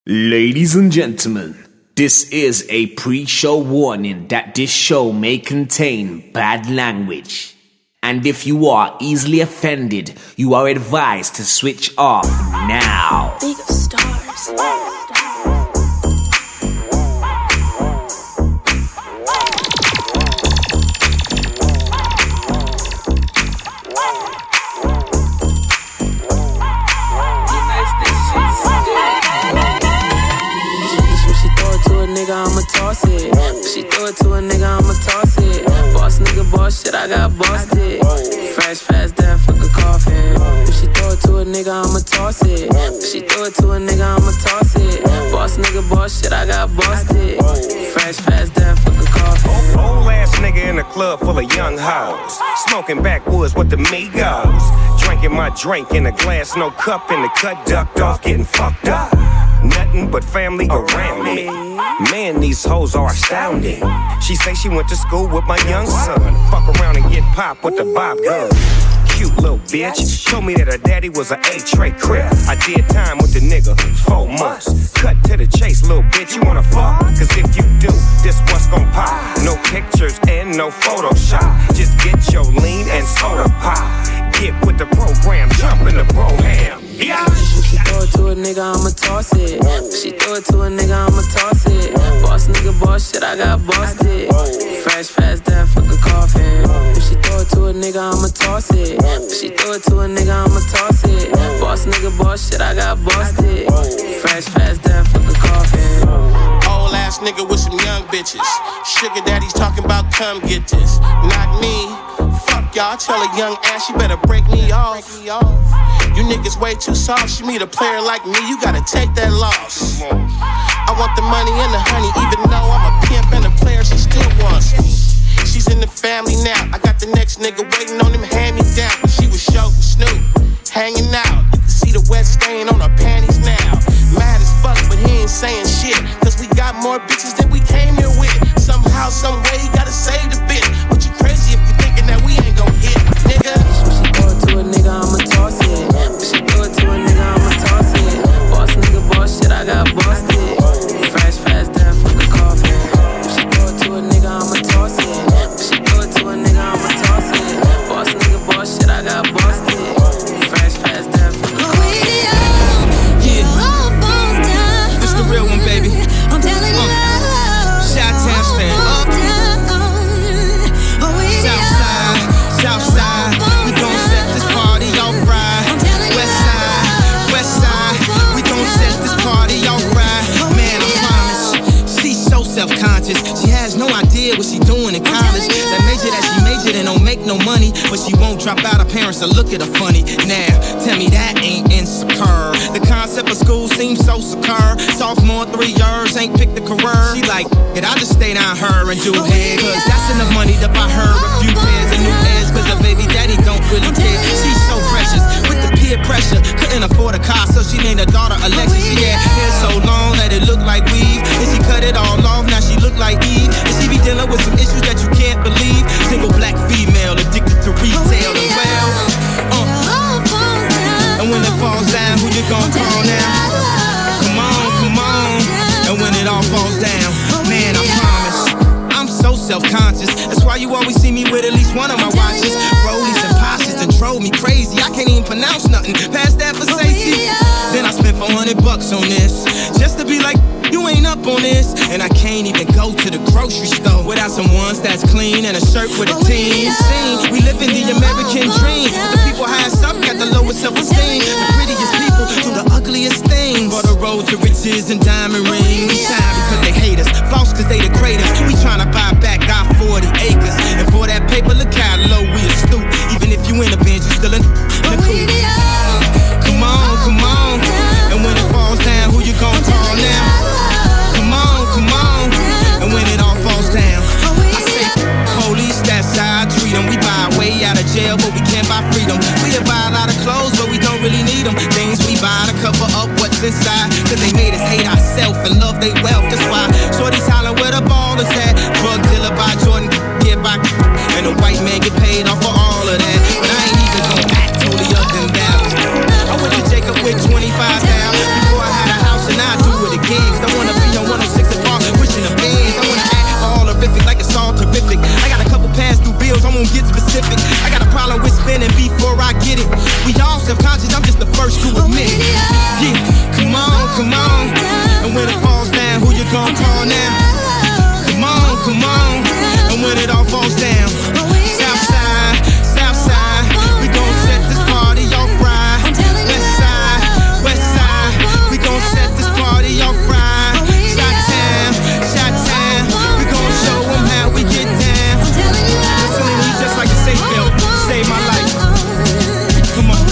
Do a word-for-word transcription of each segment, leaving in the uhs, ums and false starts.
Ladies and gentlemen, this is a pre-show warning that this show may contain bad language. And if you are easily offended, you are advised to switch off now. Big stars. I'ma toss it. If she throw it to a nigga, I'ma toss it. Boss nigga, boss shit, I got busted. Fresh, fast, dead, fuck a coffin. If she throw it to a nigga, I'ma toss it. If she throw it to a nigga, I'ma toss it. Boss nigga, boss shit, I got busted. Fresh, fast, dead, fuck a coffin. Old ass nigga in a club full of young hoes, smoking backwoods with the Migos. Drinking my drink in a glass, no cup in the cut, ducked off, getting fucked up. Nothing but family around me. Man, these hoes are astounding. She say she went to school with my young son. Fuck around and get popped with the bob gun. Cute little bitch. Told me that her daddy was an A-tray crib. I did time with the nigga, four months. Cut to the chase, little bitch, you wanna fuck? Cause if you do, this what's gon' pop. No pictures and no Photoshop. Just get your lean and soda pop. Get with the program, jump in the bro-ham. Yeah. If she throw it to a nigga, I'ma toss it. If she throw it to a nigga, I'ma toss it. Boss nigga, boss shit, I got busted. Fresh, fast, dead, fuck a coffin. If she throw it to a nigga, I'ma toss it. If she throw it to a nigga, I'ma toss it. Boss nigga, boss shit, I got busted. Fresh, fast, dead, fuck a coffin. Old ass nigga with some young bitches. Sugar daddy's talking about come get this. Not me. Fuck y'all, tell a young ass she better break me off. You niggas way too soft. She meet a player like me, you gotta take that loss. I want the money and the honey, even though I'm a pimp and a player, she still wants me. She's in the family now. I got the next nigga waiting on him, hand me down. But she was short and Snoop, hanging out. You can see the wet stain on her panties now. Mad as fuck, but he ain't saying shit. Cause we got more bitches than we came here with. Somehow, some way, he gotta save the bitch. But you crazy if you thinking that we ain't gon' hit, nigga. If she throw it to a nigga, I'ma toss it. If she throw it to a nigga, I'ma toss it. Boss nigga, boss shit, I got busted. Fresh, fast, dead, fuck a coffin. If she throw it to a nigga, I'ma toss it. If she throw it to a nigga, I'ma toss it. Boss nigga, boss shit, I got busted. Fresh, fast, dead, fuck a coffin. Yeah, it's the real one, baby. I'm telling you, uh, Chi-Town stand up. Southside, Southside, we gon' set this party off right. Westside, Westside, we gon' set this party off right. Man, I promise, she's so self-conscious. She has no idea what she doing in college. That major that she majored in don't make no money, but she won't drop out. Her parents will look at her funny. Now, tell me that ain't insecure. The concept of school seems so secure. Sophomore, three years, ain't picked a career. She like, it, I just stay down her and do head. Cause that's enough money to buy her a few pairs of new heads. Cause her baby daddy don't really care. She's so precious with the peer pressure. Couldn't afford a car, so she named her daughter Alexis. She had hair so long that it looked like weave. And she cut it all off, now she look like Eve. And she be dealing with some issues that you can't believe. Single black female addicted to retail and well. Uh. And when it falls down, who you gon' call now? Come on, come on. And when it all falls down, man, I promise, I'm so self-conscious. That's why you always see me with at least one of my watches. Rollies and Porsches that drove me crazy. I can't even pronounce nothing past that for safety. Then I spent four hundred bucks on this, just to be like, you ain't up on this. And I can't even go to the grocery store without some ones that's clean and a shirt with a team. Scene, we live in the American dream. The people highest up got the lowest self-esteem. The prettiest people do the ugliest things. For the road to riches and diamond rings. Shine because they hate us, false cause they the greatest. We tryna buy back our forty acres. And for that paper, look how low we are stoop. Even if you in a bench, you still in the cool. Come on, come on. And when it falls down, who you gon' call now? Come on, come on. And when it all falls down, I say, police, that's how I treat them. We buy our way out of jail, but we can't buy freedom. We buy a lot of clothes, but we don't really need them. Things we buy to cover up what's inside. Cause they made us hate ourselves and love they wealth. can, cause I wanna be on one oh six and Park, pushing the bands. I wanna act all horrific, like it's all terrific. I got a couple past due bills, I won't get specific. I got a problem with spending before I get it. We all self-conscious, I'm just the first to admit it. Yeah, come on, come on. And when it falls down, who you gon' call now? Come on, come on. And when it all falls down, Southside, Southside, we gon' set this party off right. Westside, Westside, we gon' set this party off right. Shot-town, Shot-town, we gon' show them how we get down. Listening to me just like a safe belt, save my life. Come on.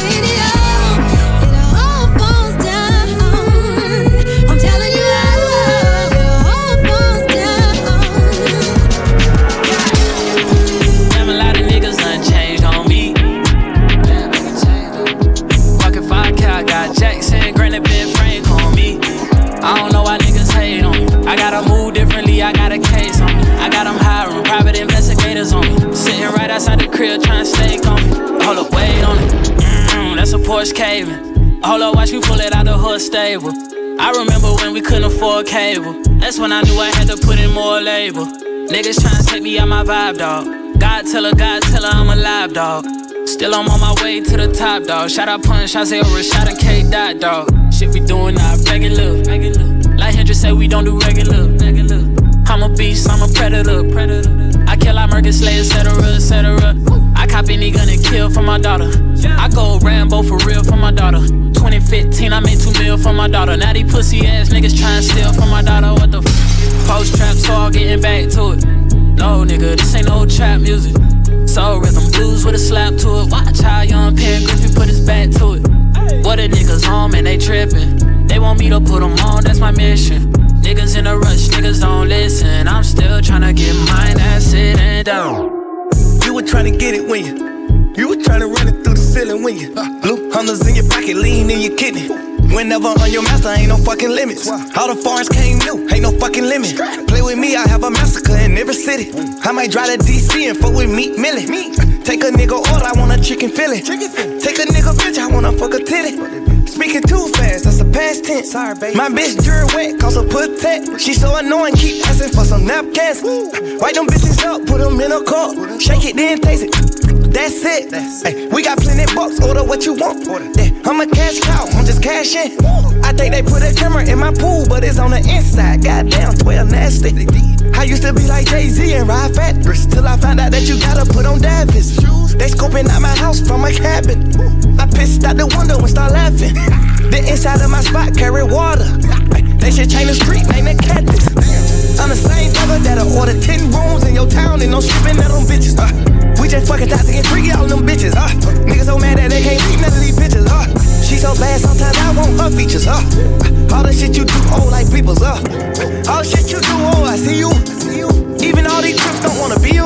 Jackson, granted, been Frank on me. I don't know why niggas hate on me. I gotta move differently, I got a case on me. I got them hiring private investigators on me. Sitting right outside the crib trying to stake on me. Hold up, wait on it. Mm, that's a Porsche caving. Hold up, watch me pull it out the hood stable. I remember when we couldn't afford cable. That's when I knew I had to put in more labor. Niggas trying to take me out my vibe, dog. God tell her, God tell her I'm alive, dog. Still I'm on my way to the top, dog. Shout out Punch, I say Rashad and K Dot, dog. Shit we doing now, regular, regular. Like Hendrix say we don't do regular, regular. I'm a beast, I'm a predator, predator. I kill, I murder, slay, et cetera, et cetera. I cop any gun and kill for my daughter. I go Rambo for real for my daughter. twenty fifteen, I made two mil for my daughter. Now these pussy ass niggas trying to steal from my daughter. What the f? Post trap, so all getting back to it. No, nigga, this ain't no trap music. Soul rhythm blues with a slap to it. Watch how young Pen Griffin put his back to it. What the niggas on, man, they trippin'. They want me to put them on, that's my mission. Niggas in a rush, niggas don't listen. I'm still tryna get mine, that's sitting down. You were tryna get it when you You were tryna run it through the ceiling when you Blue hunters in your pocket, lean in your kidney. Whenever on your master, ain't no fucking limits. All the foreigns came new, ain't no fucking limit. Play with me, I have a massacre in every city. I might drive to D C and fuck with Meat Millie. Take a nigga order, I want a chicken fillet. Take a nigga bitch, I wanna fuck a titty. Speaking too fast, that's a past tense. Sorry, baby. My bitch drew wet, cause her put tech. She so annoying, keep asking for some napkins. White them bitches up, put them in a cup. Shake it, then taste it. That's it. Ay, we got plenty bucks, order what you want. Yeah, I'm a cash cow, I'm just cashing. I think they put a camera in my pool, but it's on the inside. Goddamn, twelve nasty. I used to be like Jay-Z and ride fat till I found out that you gotta put on Davis. They scoping out my house from my cabin. I pissed out the window and start laughing. The inside of my spot carry water. They should change the street, name it Cactus. I'm the same brother that'll order ten rooms in your town and no stripping at them bitches. Uh, we just fucking time to get freaky out them bitches. Uh, niggas so mad that they can't read none of these bitches. Uh, she so bad sometimes I want her features. Uh, all the shit you do old like people's. Uh, all the shit you do old, I see you. Even all these trips don't wanna be you.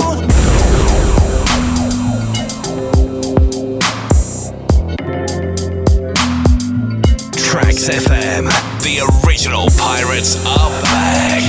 Tracks F M, the original pirates are back.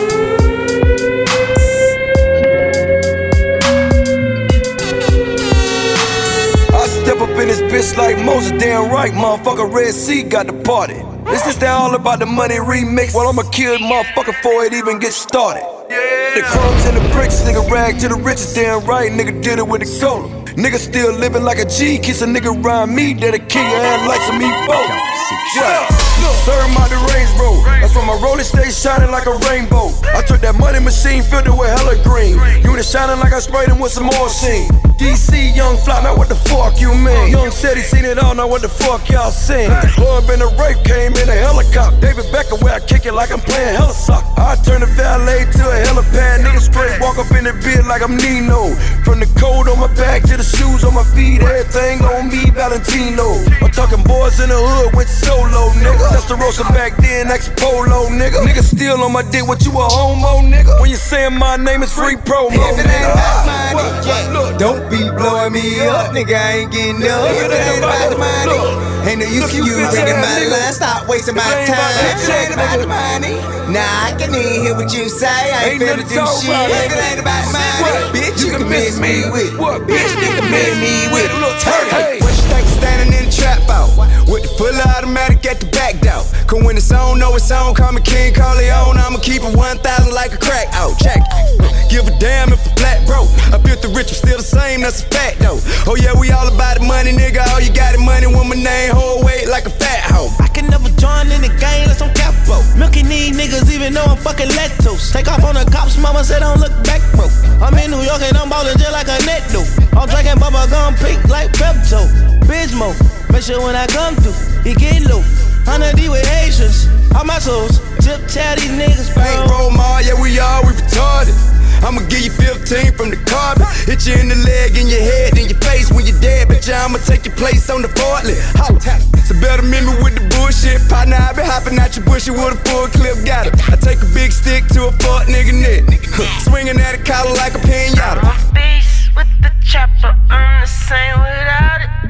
I step up in this bitch like Moses, damn right, motherfucker. Red Sea got the party. This is that all about the money remix. Well, I'ma kill the motherfucker before it even gets started. Yeah. The crumbs and the bricks, nigga rag to the riches, damn right, nigga did it with the cola. Nigga still living like a G, kiss a nigga around me, that a king and like some meatball. Yeah, serve my the Range Road. That's why my roller stays shining like a rainbow. I took that money machine, filled it with hella green. Unit shining like I sprayed him with some more scene. D C young fly, now what the fuck you mean? Young said he seen it all, now what the fuck y'all seen? The club and the rape came in a helicopter. David Beckham where I kick it like I'm playing hella soccer. I turn the valet to a helipad. Nigga straight walk up in the beard like I'm Nino. From the coat on my back to the shoes on my feet, everything on me, Valentino. I'm talking boys in the hood with solo, nigga. That's the roasting back then, ex-polo, nigga. Nigga still on my dick, what you a homo, nigga? When you saying my name is free promo, if it ain't about money, what? Yeah. Look, don't be blowing me up, nigga, I ain't getting up. If it ain't about the money, ain't no use to you ringing my line, stop wasting my time. If it ain't about the money, nah, I can even hear what you say, I ain't finna do shit. If it ain't about money, bitch, you can miss me with. Bitch, you can miss me with. Turkey. What you think standing in the trap out with the full automatic at the back door? Cause when it's on, know it's on, call me King Corleone. I'ma keep it one thousand like a crack. Oh, check it. Give a damn if a black broke. I built the rich, I'm still the same, that's a fact though. Oh yeah, we all about the money, nigga. All you got is money when my name hold weight like a fat hoe. I can never join in the game unless I'm capo. Milking these niggas even though I'm fucking lactose. Take off on the cops, mama said don't look back, bro. I'm in New York and I'm ballin' just like a netto. I'm drinking bubble gum pink like Pepto. Bismo, make sure when I come through, he get low. Hundred D with Haitians, all my souls. Tip tell these niggas, bro. Ain't roll mall, yeah we all, we retarded. I'ma give you fifteen from the carpet. Hit you in the leg, in your head, in your face when you're dead. Bitch, I'ma take your place on the forklift. So better meet me with the bullshit. Partner, I been hopping out your bushy with a full clip. Got it. I take a big stick to a fuck nigga neck. Swinging at a collar like a pinata. I'm a beast with the chopper, I'm the same without it.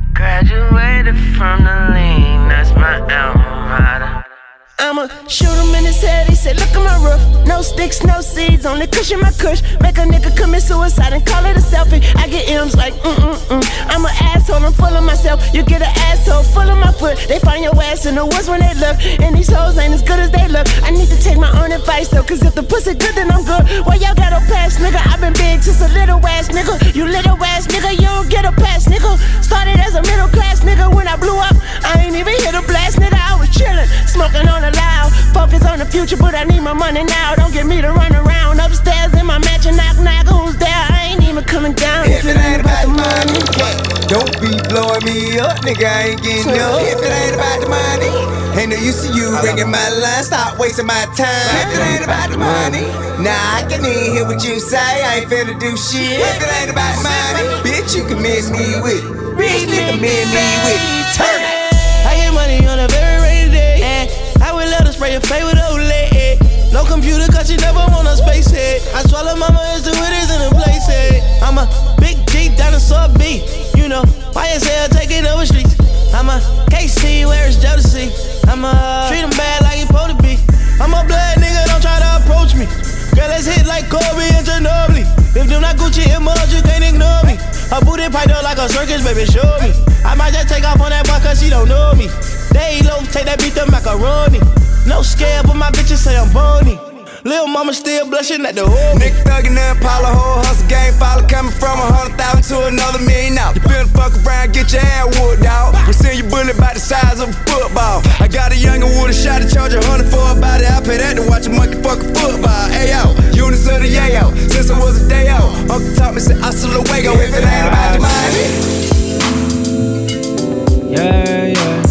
Graduated from the lean, that's my alma mater. I'ma shoot him in his head, he said, look at my roof. No sticks, no seeds, only cushion my cush. Make a nigga commit suicide and call it a selfie. I get M's like, mm-mm-mm. I'm an asshole, I'm full of myself. You get an asshole full of my foot. They find your ass in the woods when they look. And these hoes ain't as good as they look. I need to take my own advice though, cause if the pussy good, then I'm good. Well, y'all got a pass, nigga. I've been big since a little ass nigga. You little ass nigga, you don't get a pass, nigga. Started as a middle class nigga. When I blew up, I ain't even hit a blast, nigga. I was chillin', smoking on a loud. Focus on the future, but I need my money now. Don't get me to run around upstairs in my mansion, knock, knock, who's there? I ain't even coming down if, if it ain't about the money. Don't be blowing me up, nigga, I ain't getting up. If it ain't about the money, ain't no use to you ringing my line. Stop wasting my time. If it ain't about the money, nah, I can even hear what you say. I ain't finna do shit. If it ain't about the money, bitch, you can miss me with it. Bitch, you can miss me with it. Turn it. I get money on a very rainy day, and I would love to spray your face with Olay. No computer, cause you never want a space head. I swallow mama as the winners in the place head. I'm a big G dinosaur B. You know, Y S L taking over streets. I'm a K C where it's jealousy. I'm a treat him bad like he supposed to be. I'm a blood nigga, don't try to approach me. Girl, let's hit like Kobe and Ginobili. If them not Gucci images, you can't ignore me. Her booty piped up like a circus, baby, show me. I might just take off on that boy cause she don't know me. They low, take that beat to macaroni. No scare, but my bitches say I'm bony. Lil' mama still blushing at the whole. Nick thuggin' and Impala, whole hustle game follow. Coming from a hundred thousand to another million now. You finna fuck around, get your ass whooped, dawg. We send you bullet about the size of a football. I got a youngin' with a shot to charge a hundred for a body. I pay that to watch a monkey fuck a football. Ayo, units of the yayo. Since I was a day out, Uncle taught me, said, hasta luego. If it ain't about the money. Yeah, yeah.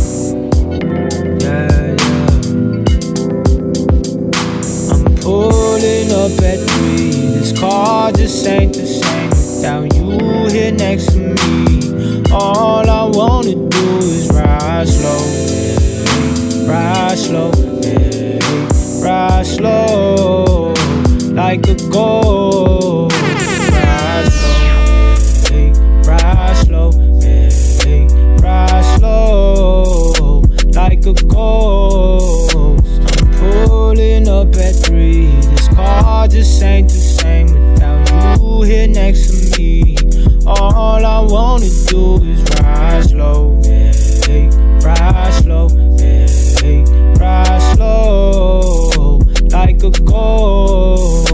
Pulling up at three, this car just ain't the same without you here next to me. All I wanna do is ride slow, hey, ride slow, hey, ride slow, like a ghost. Ride slow, hey, ride slow, hey, ride slow, like a ghost. I'm pulling up at three. This car just ain't the same without you here next to me. All I wanna do is ride slow, hey, ride slow, hey, ride slow, like a ghost.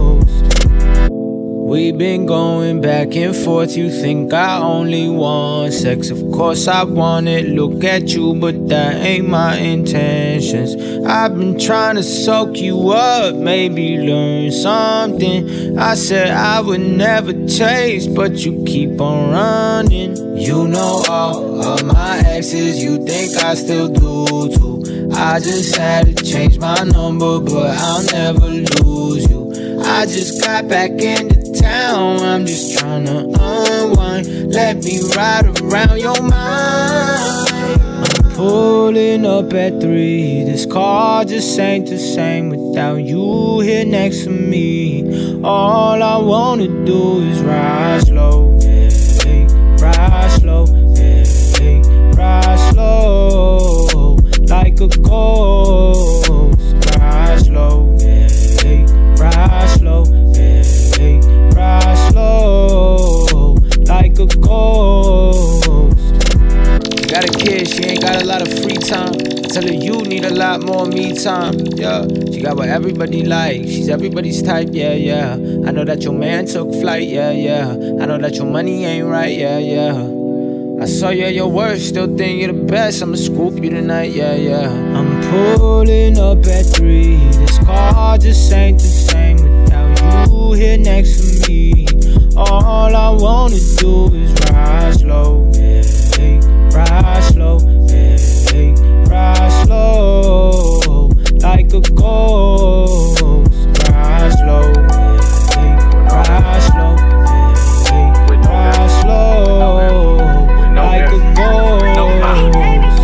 We've been going back and forth, you think I only want sex. Of course I want it, look at you, but that ain't my intentions. I've been trying to soak you up, maybe learn something. I said I would never taste, but you keep on running. You know all of my exes, you think I still do too. I just had to change my number, but I'll never lose you. I just got back into town, I'm just tryna unwind. Let me ride around your mind. I'm pulling up at three. This car just ain't the same without you here next to me. All I wanna do is ride slow, hey, ride slow, hey, ride slow, like a ghost. Ride slow, hey, ride slow, hey, ride slow, like a ghost. Got a kid, she ain't got a lot of free time. I tell her you need a lot got more me time, yeah. She got what everybody likes. She's everybody's type, yeah, yeah. I know that your man took flight, yeah, yeah. I know that your money ain't right, yeah, yeah. I saw you at your worst, still think you're the best. I'ma scoop you tonight, yeah, yeah. I'm pulling up at three. This car just ain't the same without you here next to me. All I wanna do is ride slow, hey, ride slow, hey, ride slow, like a ghost. Ride slow, hey, ride slow, hey, ride slow, like a ghost.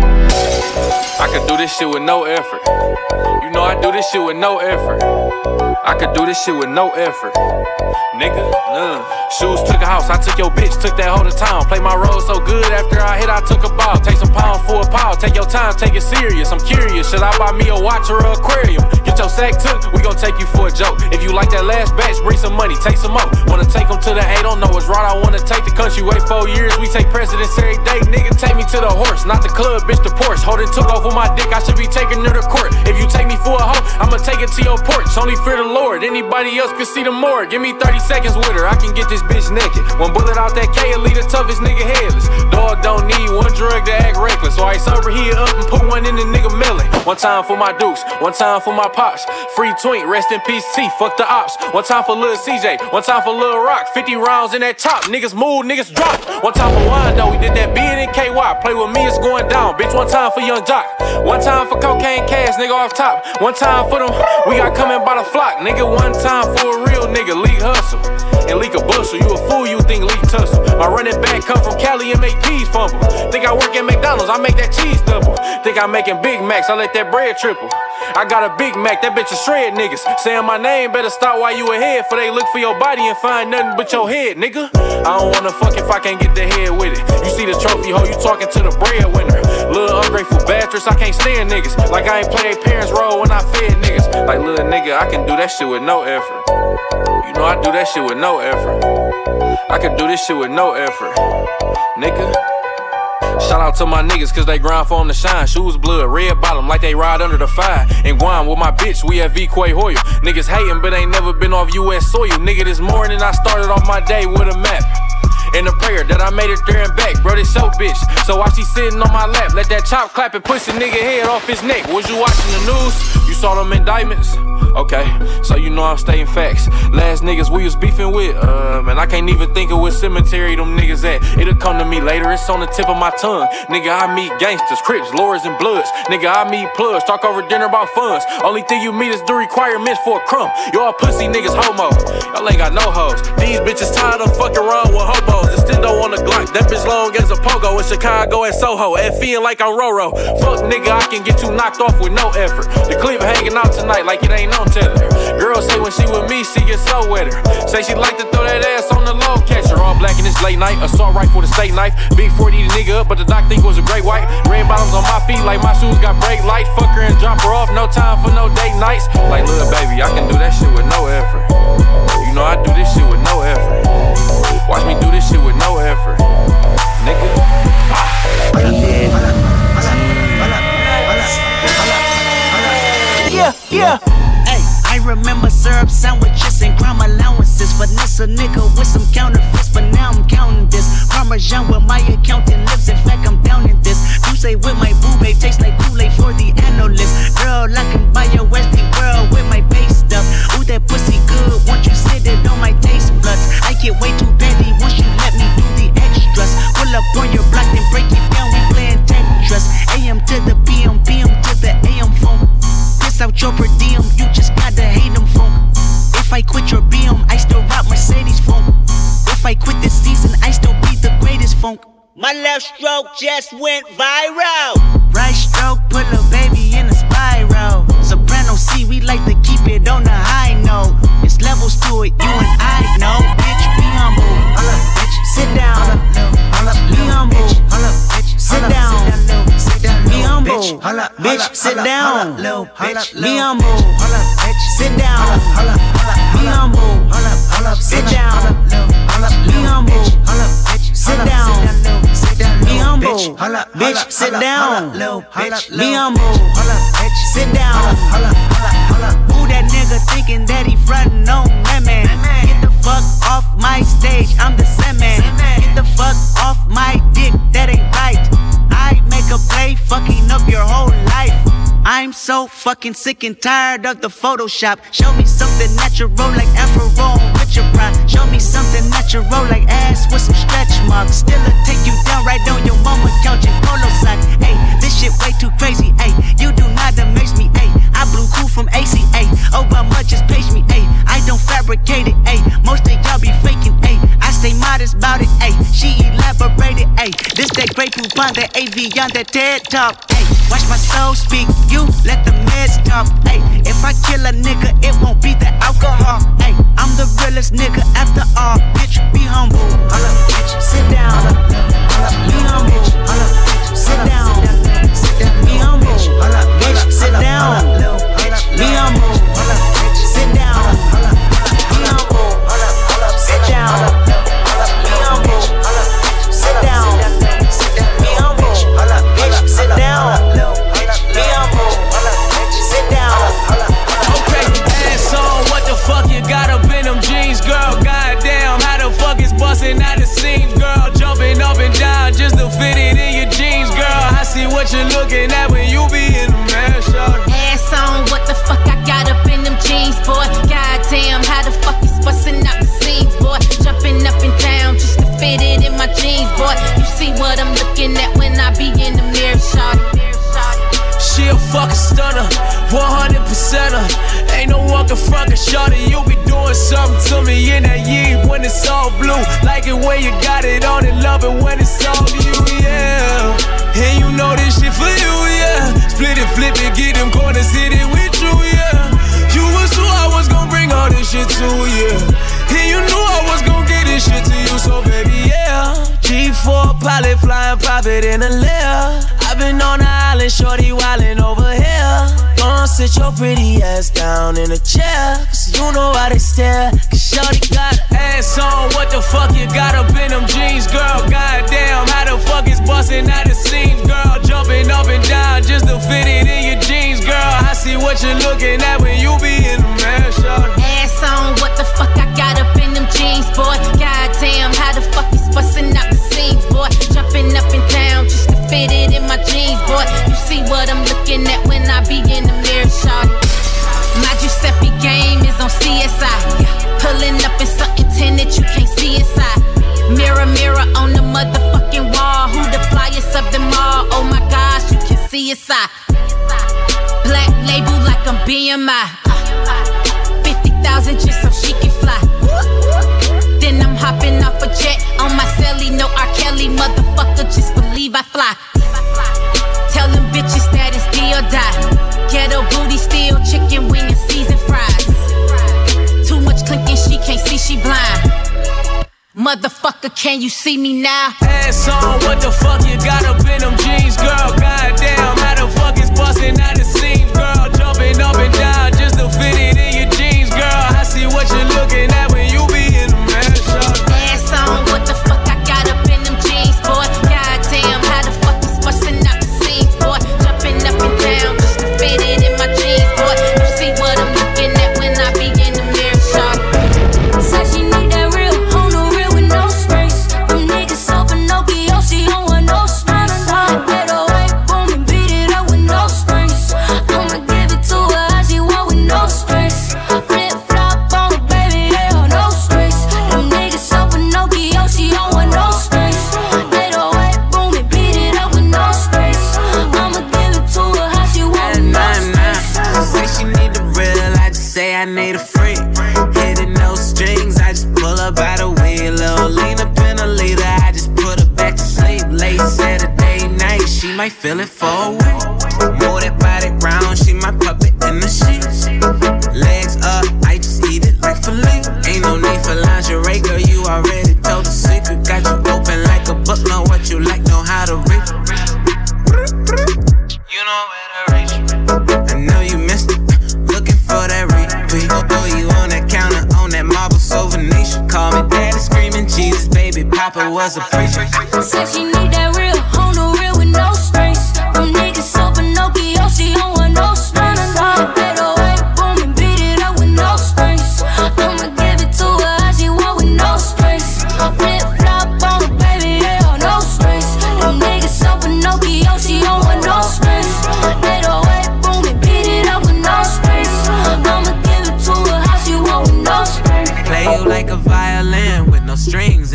I could do this shit with no effort. You know I do this shit with no effort. I could do this shit with no effort. Nigga, uh. Shoes took a house, I took your bitch, took that hoe to town. Play my role so good, after I hit I took a ball. Take some pound for a pound, take your time, take it serious. I'm curious, should I buy me a watch or an aquarium? Get your sack took, we gon' take you for a joke. If you like that last batch, bring some money, take some more. Wanna take them to the A, don't know what's right, I wanna take the country. Wait four years, we take precedence every day. Nigga, take me to the horse, not the club, bitch, the Porsche. Holding took off with my dick, I should be taking her to court. If you take me for a hoe, I'ma take it to your porch. Only fear the Lord, anybody else can see the more. Give me thirty seconds with her, I can get this bitch naked. One bullet out that K and leave the toughest nigga headless. Dog don't need one drug to act reckless. So I sober here up and put one in the nigga melon. One time for my dukes, one time for my pops. Free twink, rest in peace T, fuck the ops. One time for Lil C J, one time for Lil Rock. Fifty rounds in that top, niggas move, niggas drop. One time for Wando, we did that being in K Y. Play with me, it's going down, bitch. One time for Young Jock, one time for cocaine cash, nigga off top. One time for them, we got coming by the flock, nigga. One time for a real nigga, leak hustle and leak a bustle. You a fool, you think leak tussle. My running back come from Cali and make peas fumble. Think I work at McDonald's, I make that cheese double. Think I'm making Big Macs, I let that bread triple. I got a Big Mac, that bitch a shred niggas. Saying my name, better stop while you ahead. For they look for your body and find nothing but your head, nigga. I don't wanna fuck if I can't get the head with it. You see the trophy hoe, you talking to the breadwinner. Little ungrateful bastards, I can't stand niggas. Like I ain't play their parents' role when I fed niggas. Like little nigga, I can do that shit with no effort. You know I do that shit with no effort. I can do this shit with no effort, nigga. Shout out to my niggas cause they grind for them to shine. Shoes blood, red bottom like they ride under the fire. In Guam with my bitch, we at V Quay Hoyle. Niggas hating but ain't never been off U S soil. Nigga, this morning I started off my day with a map and a prayer that I made it there and back. Bro, this your bitch, so while she sitting on my lap, let that chop clap and push a nigga head off his neck. Was you watching the news? You saw them indictments? Okay, so you know I'm stating facts. Last niggas we was beefing with, uh, man, I can't even think of what cemetery them niggas at. It'll come to me later, it's on the tip of my tongue. Nigga, I meet gangsters, Crips, Lords, and Bloods. Nigga, I meet plugs, talk over dinner about funds. Only thing you meet is the requirements for a crumb. Y'all pussy niggas homo, y'all ain't got no hoes. These bitches tired of fucking around with hobos. Extendo on the Glock, that bitch long as a pogo. In Chicago and Soho, and feeling like I'm Roro. Fuck nigga, I can get you knocked off with no effort. The clip hanging out tonight like it ain't no telling her. Girl say when she with me, she get so wetter. Say she like to throw that ass on the low catcher. All black in this late night, assault rifle with a steak knife. Big forty the nigga up, but the doc think was a great white. Red bottoms on my feet like my shoes got brake light. Fuck her and drop her off, no time for no date nights. Like little baby, I can do that shit with no effort. You know I do this shit with no effort. Watch me do this shit with no effort, nigga. Yeah, yeah. Hey, I remember syrup sandwiches and crime allowances. Finesse a nigga with some counterfeits, but now I'm counting this. Parmesan with my accountant lips, in fact I'm down in this. You say with my boo babe, tastes like Kool-Aid for the analyst. Girl, I can buy your Westie world with my base stuff. Ooh, that pussy good, won't you sit it on my taste buds? I get way too petty once you let me do the extras. Pull up on your block, then break it down, we playing Tetris. A M to the P M, P M to the A M phone. Piss out your per diem, you just gotta hate them phone. If I quit your B M, I still rock Mercedes phone. If I quit this season, I still be the greatest funk. My left stroke just went viral. Right stroke put a baby in a spiral. Soprano C, we like to keep it on the high note. It's levels to it, you and I know. Bitch, be humble. Sit down. Be humble. Sit down. Be humble. Bitch, sit down. Be humble. Sit down. Be humble. Sit down. Be humble. Sit down. Be humble. humble. Bitch, sit down. Be humble. Sit down. Who that nigga thinking that he frontin' on that man? Get the fuck off my stage, I'm the Sandman. Get the fuck off my dick, that ain't right. I make a play, fucking up your whole life. I'm so fucking sick and tired of the Photoshop. Show me something natural like Afro with your pride. Show me something natural like ass with some stretch marks. Still'll take you down right on your mama couch in polo socks. Hey, this shit way too crazy. Hey, you do not amaze me. Hey, I blew cool from A C A. Obama just page me. Hey, I don't fabricate it. Hey, most of y'all be faking. Hey, I stay modest about it. Hey, she elaborated. Hey, this that great poupon, that A V on that TED Talk. Hey, watch my soul speak. You let the meds talk. Hey, if I kill a nigga, it won't be the alcohol. Hey, I'm the realest nigga after all. Bitch, be humble. Holla, bitch, sit down. Holla, be humble. Holla, sit down. Be humble. Holla, bitch, sit down. Be humble. Holla, sit down. Be humble. Sit down. Be humble. Sit down. Be humble. Bitch, sit down. Be humble. Sit down. Okay, ass on, what the fuck you got up in them jeans, girl? Goddamn, how the fuck is busting out the seams, girl? Jumping up and down just to fit it in your jeans, girl. I see what you're looking at when you be in the man, shawty. Ass on, what the fuck I got up in them jeans, boy? Goddamn, how the fuck is busting out the seams, boy? Jumping up and down just to fit it in my jeans, boy. You see what I'm looking at when I be in the mirror, shawty. She a fucking stunner, one hundred percent her. Ain't no one can front her, shawty. You be doing something to me in that year when it's all blue. Like it when you got it on and love it when it's all you, yeah. And you know this shit for you, yeah. Split it, flip it, get them corners, hit it with you, yeah. You was who I was gon' bring all this shit to, yeah. And you knew I was gon' get this shit to you, so baby, yeah. G four pilot flying private in a lair. I've been on the island, shorty wildin' over here. Gonna sit your pretty ass down in a chair, cause you know how they stare. Cause shorty got her ass on, what the fuck you got up in them jeans, girl? Goddamn, how the fuck is busting out the seams, girl? Jumping up and down just to fit it in your jeans, girl. I see what you're looking at when you be in the man, shorty. Ass on, what the fuck I got up in them jeans, boy? Goddamn, how the fuck is busting out the seams, boy? Jumping up and down just to fit it in my jeans, boy. You see what I'm looking at when I be in the mirror, shawty. My Giuseppe game is on C S I. Pulling up in something tinted you can't see inside. Mirror, mirror on the motherfucking wall. Who the flyest of them all? Oh my gosh, you can see inside. Black label like I'm B M I. fifty thousand just so she can fly. Then I'm hopping off a jet on my celly. No R. Kelly, motherfucker, just believe I fly. Tell them bitches that it's D or die. Ghetto booty, still chicken wing and seasoned fries. Too much clinking, she can't see, she blind. Motherfucker, can you see me now? Ass on, what the fuck you got up in them jeans, girl? Goddamn, how the fuck is busting out the seams, girl? Jumping up and down just to fit it in your jeans, girl. I see what you're looking at when you be in the man, shawty. Ass on, what the fuck I got up in them jeans, boy? Goddamn, how the fuck is busting out the seams, boy? Jumping up and down just to fit it in my jeans, boy. You see what I'm looking at when I be in the mirror, shawty. Said she need that real, on the real with no strings. Them niggas so Pinocchio, she don't want no strings. eight oh eight, boom, and beat it up with no strings. I'ma give it to her how she want with no strings. Flip flop on her, baby, they on no strings. Them niggas so Pinocchio, she don't want no strings. eight oh eight, boom, and beat it up with no strings. I'ma give it to her how she want with no strings. Say she need the real, I just say I need a freak. Hitting no strings, I just pull up out the wheel. Little lean up in a leader, I just put her back to sleep. Late Saturday night, she might feel it for a week. Move that body round, she my puppet in the sheets. Legs up, I just eat it like filet. Ain't no need for lingerie, girl, you already told the secret. Got you open like a book, know what you like, know how to read. You know where to reach. I know you missed it, looking for that repeat. Oh, boy, you on that counter, on that marble so Venetian. Call me daddy, screaming Jesus, baby, Papa was a preacher. Said she need that real, on the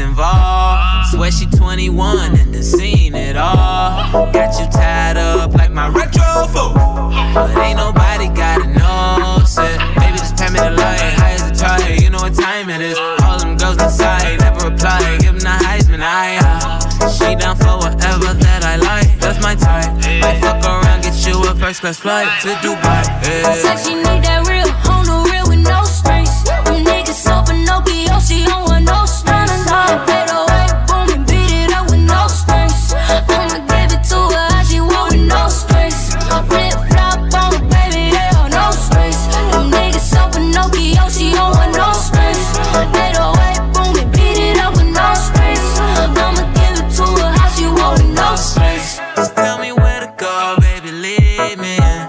involved. Swear she twenty-one and done seen it all. Got you tied up like my retro fool, but ain't nobody gotta know. Said, baby, just pay me the light. High as a tire, you know what time it is. All them girls inside, never reply. Give them the Heisman, I uh, she down for whatever that I like. That's my type. Might fuck around, get you a first class flight to Dubai. Yeah. Said she need that real, on the real with no strings. Them niggas so Pinocchio, she don't want no strings. eight oh eight, boom, and beat it up with no strings. I'ma give it to her how she want with no strings. Flip flop on her, baby, yeah, no strings. Them niggas so Pinocchio, she don't want no strings. eight oh eight, boom, and beat it up with no strings. I'ma give it to her how she want with no strings. Just tell me where to go, baby, leave me in.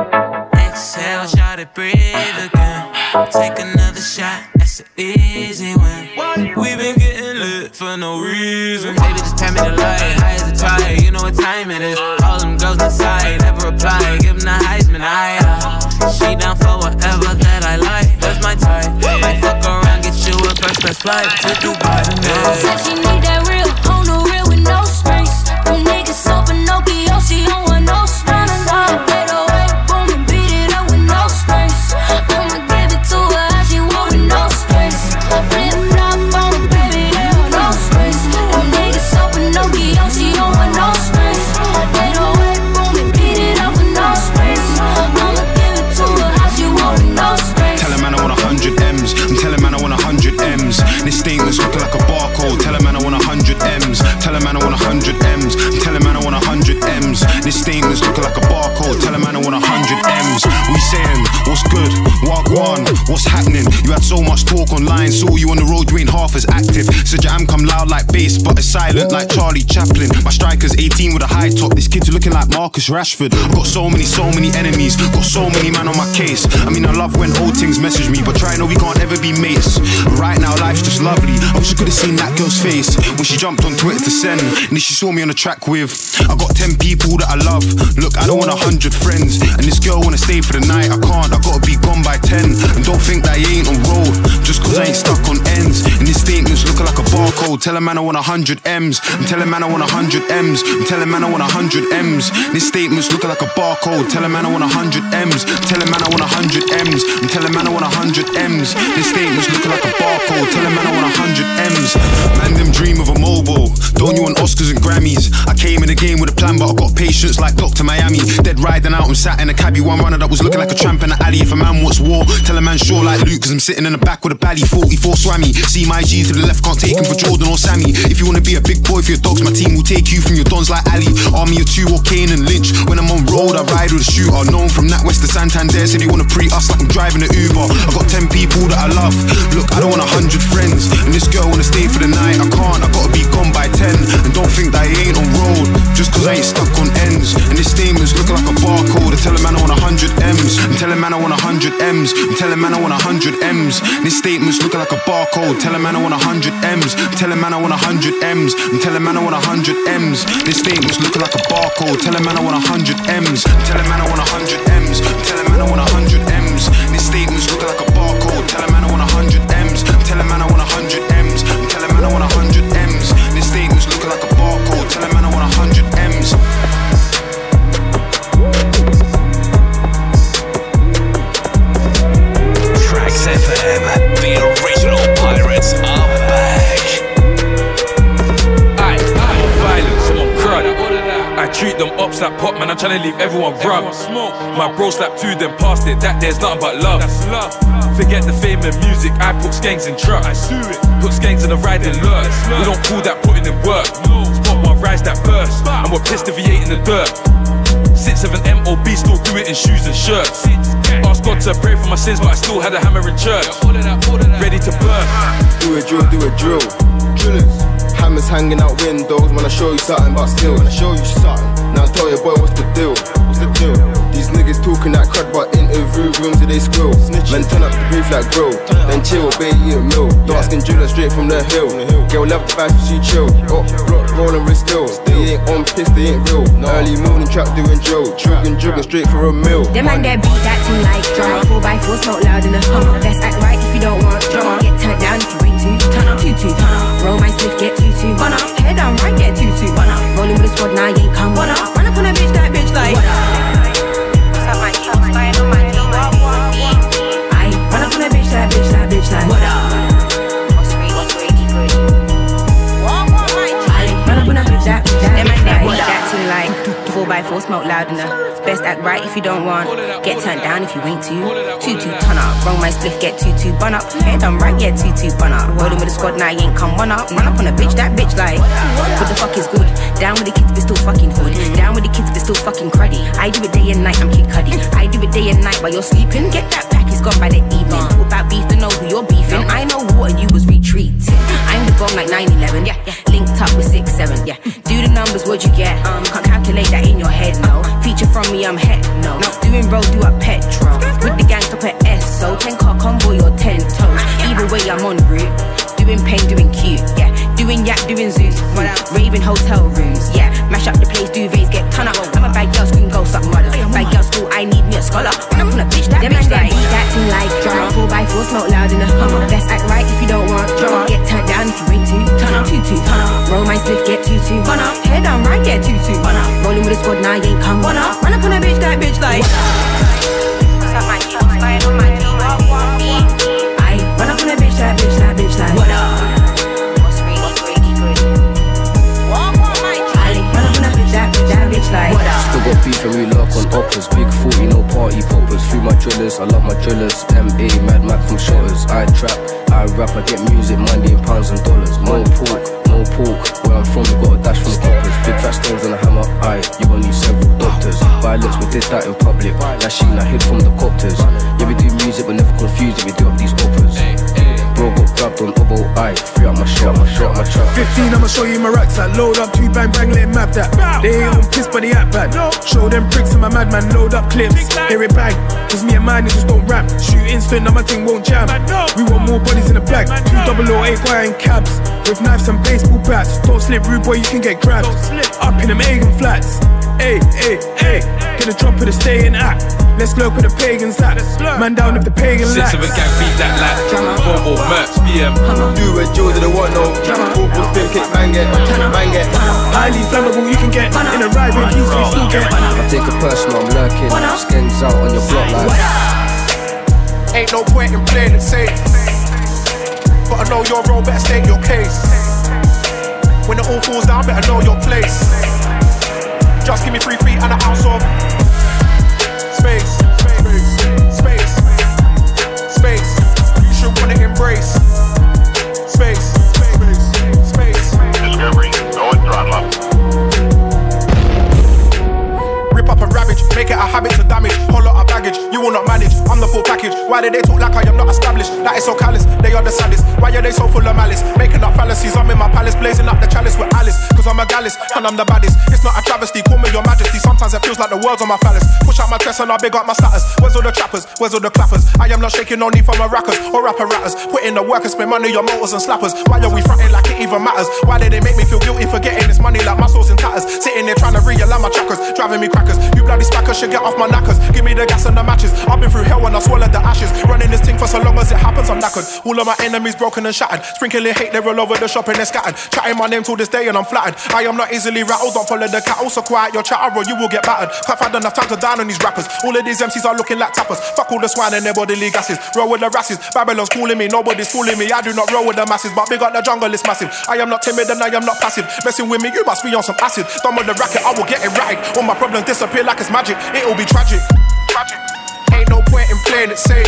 Exhale, try to breathe again. Take another shot, that's an easy win. We been getting lit for no reason. Baby, just pay me the light, high as a tire, you know what time it is. All them girls inside, never reply. Give them the Heisman, I uh, she down for whatever that I like. That's my type. Might fuck around, get you a first class flight to Dubai. Yeah. Said she need that real, on the real with no strings. Them niggas so Pinocchio, she don't want no strings. eight oh eight, boom, and beat it up with no strings. I'ma give it to her how she want with no strings. Flip flop on her, baby, yeah, no strings. Them niggas so Pinocchio, she don't want no strings. eight oh eight, boom, and beat it up with no strings. I'ma give it to her how she want with no strings. Tell a man I want a hundred M's. I'm telling man I want a hundred M's. This statement's looking like a barcode. Tell a man I want a hundred M's. Tell a man I want a hundred M's. I'm telling man I want a hundred M's. This statement's looking like a barcode. Tell a man I want a hundred M's. We saying, what's good? Wagwan, what's happening? You had so much talk online, saw you on the road, you ain't half as active. Said your am come loud like bass, but it's silent like Charlie Chaplin. My striker's eighteen with a high top. This kid's looking like Marcus Rashford. I've got so many, so many enemies. Got so many man on my case. I mean, I love when old things message me, but try know we can't ever be mates. Right now, life's just lovely. I wish I could've seen that girl's face when she jumped on Twitter to send, and then she saw me on the track with. I got ten people that I love. Look, I don't want a hundred friends, and this girl wanna stay for the night. I can't. I gotta be gone by ten. And don't think that you ain't on road just cause I ain't stuck on ends. And this statement's looking like a barcode. Tell a man I want a hundred M's. I'm telling man I want a hundred M's. I'm telling man I want a hundred M's. This statement's looking like a barcode. Tell a man I want a hundred M's. Tell a man I want a hundred M's. I'm telling man I want a hundred M's. This statement's looking like a barcode. Tell a man I want a hundred M's. Man, them dream of a mobile. Don't you want Oscars and Grammys? I came in the game with a plan, but I got patience like Doctor Miami. Dead riding out and sat in a cabbie. One runner that was looking like a tramp in the alley. If a man wants war, tell a man sure like Luke, cause I'm sitting in the back with a bally forty-four Swammy. See my G to the left, can't take him for Jordan or Sammy. If you wanna be a big boy for your dogs, my team will take you from your dons like Ali. Army of two or Kane and Lynch. When I'm on road, I ride with a shooter. Known from NatWest to Santander, said they wanna pre us like I'm driving an Uber. I got ten people that I love. Look, I don't want a hundred friends, and this girl wanna stay for the night. I can't, I gotta be gone by ten. And don't think that you ain't on road just cause I ain't stuck on ends. And this statement's looking like a barcode. I tell a man I want a hundred M's. I'm telling man I want a hundred M's. I'm telling man I want a hundred M's. This statement's looking like a barcode. Tell a man I want a hundred M's. I'm telling man I want a hundred M's. I'm telling man I want a hundred M's. This statement's looking like a barcode. Tell a man I want a hundred M's. I'm telling man I want a hundred M's. I'm telling man I want a hundred M's. This statement's looking like a barcode. Tell a man I want a hundred M's. I'm telling man I want a hundred M's. I'm telling man I want a hundred M's. This statement's looking like a barcode. Tell a man I want a hundred M's. Tracks F M, the original pirates are back. Aye, I'm on violence, I'm on crud. I treat them ups like pop, man, I'm tryna leave everyone rub. My bro slapped two, then passed it, that there's nothing but love. Forget the fame and music, I put skanks in truck. I sue it. Put skanks in the riding lurch. We don't call that putting in work. Spot one rise that burst, and we're pissed if he ain't in the dirt. Six seven M O B, still do it in shoes and shirts. Ask God to pray for my sins, but I still had a hammer in church. Ready to burn. Do a drill, do a drill. Drillers. Hammers hanging out windows. When I show you something, but still, when I show you something. Now tell your boy what's the deal. What's the deal? These niggas talking that crud, but interview rooms they squill. Man turn up the brief like grill, then chill, baby eat a meal. Dark skin driller straight from the hill. Girl love the fashion, she chill. Up, rock, rollin' wrist still. They ain't on piss, they ain't real. Early morning trap doing drill. Jugging, jugging straight for a meal. Them man there beat that thing like drama. Four by four smoke loud in the hum. Best act right if you don't want drama. Get turned down if you ain't too. Turn up, two two. Roll my stick if you don't want. Get turned down if you ain't too. Two two ton up. Roll my spliff, get two two bun up. Head done right, yeah, two two bun up. Rolling with the squad, now you ain't come one up. Run up on a bitch, that bitch like. What the fuck is good? Down with the kids, but still fucking hood. Down with the kids, but still fucking cruddy. I do it day and night, I'm Kid Cudi. I do it day and night while you're sleeping. Get that back, it's gone by the evening. Talk about beef to know who you're beefing. I know what and you was retreating. I'm the bomb like nine eleven, yeah, yeah. Linked up with six seven, yeah. Do the numbers, what'd you get? Um, can't calculate that in your head, no. Feature from me, I'm head, no. Doing road, do up petrol. With the gang top at S, so ten car convoy or ten toes. Either way, I'm on route. Doing pain, doing cute, yeah. Doing yak, doing zoos. Raving hotel rooms, yeah. Mash up the place, duvets get ton up. I'm a bad girl, scream go suck mothers. Bad girl school, I need me a scholar. I'm on a bitch, that bitch like. Acting like drama. Four by four, smoke loud in the hummer. Best act right if you don't want drama. Get turned down if you ain't too. Turn up, two two. Roll my spliff, get two two. Head down right, get two two. Rolling with the squad, now you ain't come. Run up on a bitch, that bitch like. What's up, my G? Slide on my G. I run up on a bitch, that bitch, that bitch like. What up? What's really, really good? I run up on a bitch, that bitch, that bitch like. What up? Still got beef and we lurk on uppers. Big forty, no party poppers. Through my drillers, I love my drillers. M A, Mad Mac from shotters. I trap, I rap, I get music, money in pounds and dollars. No pork, no pork. Where I'm from, we got a dash from the coppers. Big fat stones and a hammer, aye, you gon' need several doctors. Violence, we did that in public. That shit I hid from the copters. Yeah, we do music, but never confuse it, we do up these operas. Bro got grabbed on oboe, aye, free up my shot, my shot, my trap. fifteen, I'ma show you my racks that. Load up, two bang bang, let him have that. They ain't on piss, but they act bad. Show them bricks and my madman, load up clips. Hear it bang, cause me and my niggas don't rap. Shoot instant, now my thing won't jam. We want more bodies in the bag. Two double O eight wire in cabs. With knives and baseball bats. Don't slip, rude boy, you can get grabbed. Up in them Egan flats. Ayy, ayy, ayy. Get a drop of the stay and act. Let's look with the pagans at. Man down if the pagan lacks. Six of a gang beat that like four merch, B M. Do a Joe to the one, no. Four ball spin kick, bang it, bang it. Highly flammable, you can get in a ride with peace, we still get. I take a personal, I'm lurking. Skins out on your block like. Ain't no point in playing it safe. Gotta know your role, better state your case. When it all falls down, better know your place. Just give me three feet and an ounce of space, space, space, space. You should wanna embrace space, space, space. Discovery, go and throttle up. Rip up and ravage, make it a habit to damage. Whole lot of baggage, you will not manage. I'm the full package. Why do they talk like I am not established? That is so callous, they are the saddest. Why are they so full of malice? Making up fallacies, I'm in my palace, blazing up the chalice with Alice. Cause I'm a gallus, and I'm the baddest. It's not a travesty, call me your majesty. Sometimes it feels like the world's on my phallus. Push out my chest and I big up my status. Where's all the trappers? Where's all the clappers? I am not shaking, no need for my rackers or apparatus. Put in the work and spend money on motors and slappers. Why are we fronting like it even matters? Why did they make me feel guilty for getting this money like muscles in tatters? Sitting there trying to realign my trackers, driving me crackers. You bloody spackers should get off my knackers. Give me the gas and the matches. I've been through hell when I swallowed the ashes. Running this thing for so long as it happens, I'm knackered. All of my enemies broken and shattered. Sprinkling hate, they're all over the shop and they're scattered. Chatting my name till this day and I'm flattered. I am not easily rattled, don't follow the cattle. So quiet your chatter or you will get battered. Can't find enough time to down on these rappers. All of these M Cs are looking like tappers. Fuck all the swine and their bodily gases. Roll with the rasses. Babylon's calling me, nobody's fooling me. I do not roll with the masses, but big up the jungle is massive. I am not timid and I am not passive. Messing with me, you must be on some acid. Done with the racket, I will get erratic. All my problems disappear like it's magic. It'll be tragic. Tragic. Ain't no point in playing it safe.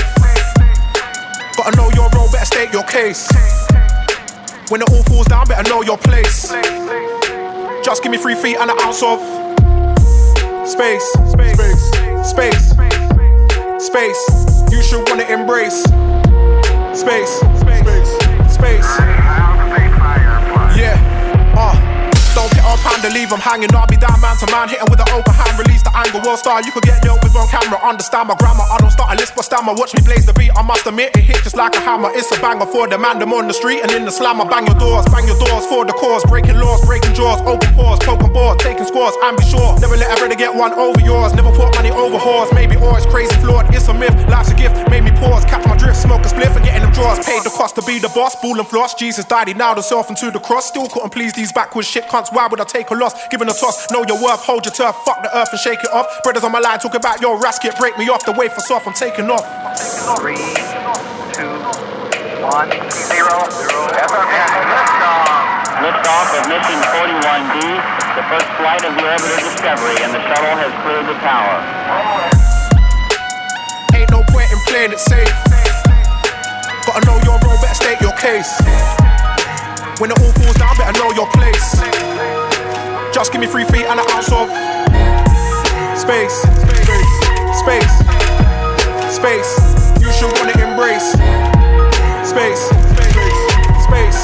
Gotta know your role, better state your case. When it all falls down, better know your place. Just give me three feet and an ounce of space, space, space, space. You should wanna embrace space, space, space. Yeah, uh. Don't get on pound to leave them hanging. I'll be down man to man, hitting with an open hand. Release the angle, world star. You could get dealt with on camera. Understand my grammar. I don't start a list but stammer. Watch me blaze the beat. I must admit it hit just like a hammer. It's a banger for the man. Them on the street and in the slammer. Bang your doors, bang your doors for the cause. Breaking laws, breaking jaws, open pores, poking boards, taking scores. And be sure, never let a brother get one over yours. Never put money over whores. Maybe or it's crazy flawed. It's a myth. Life's a gift. Made me pause, catch my drift, smoke a spliff and getting them draws. Paid the cost to be the boss. Ball and floss. Jesus died. He nailed himself into the cross. Still couldn't please these backwards shit cunts. Why would I take a loss? Giving a toss, know your worth, hold your turf, fuck the earth and shake it off. Brothers on my line talk about your rasket, break me off, the way for soft, I'm taking off. Three, two, one, zero, zero. Liftoff. Liftoff of mission forty-one D, the first flight of the orbiter Discovery, and the shuttle has cleared the tower. playing it safe. Gotta know your role, better state your case. When it all falls down, better know your place. Just give me three feet and an ounce of space, space, space. You should wanna embrace space, space.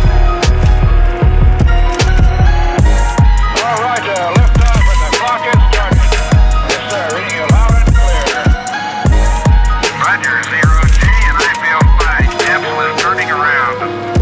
All right, uh, lift off and the clock is started. Yes, sir. Reading you loud and clear. Roger, zero G, and I feel fine. Capsule is turning around.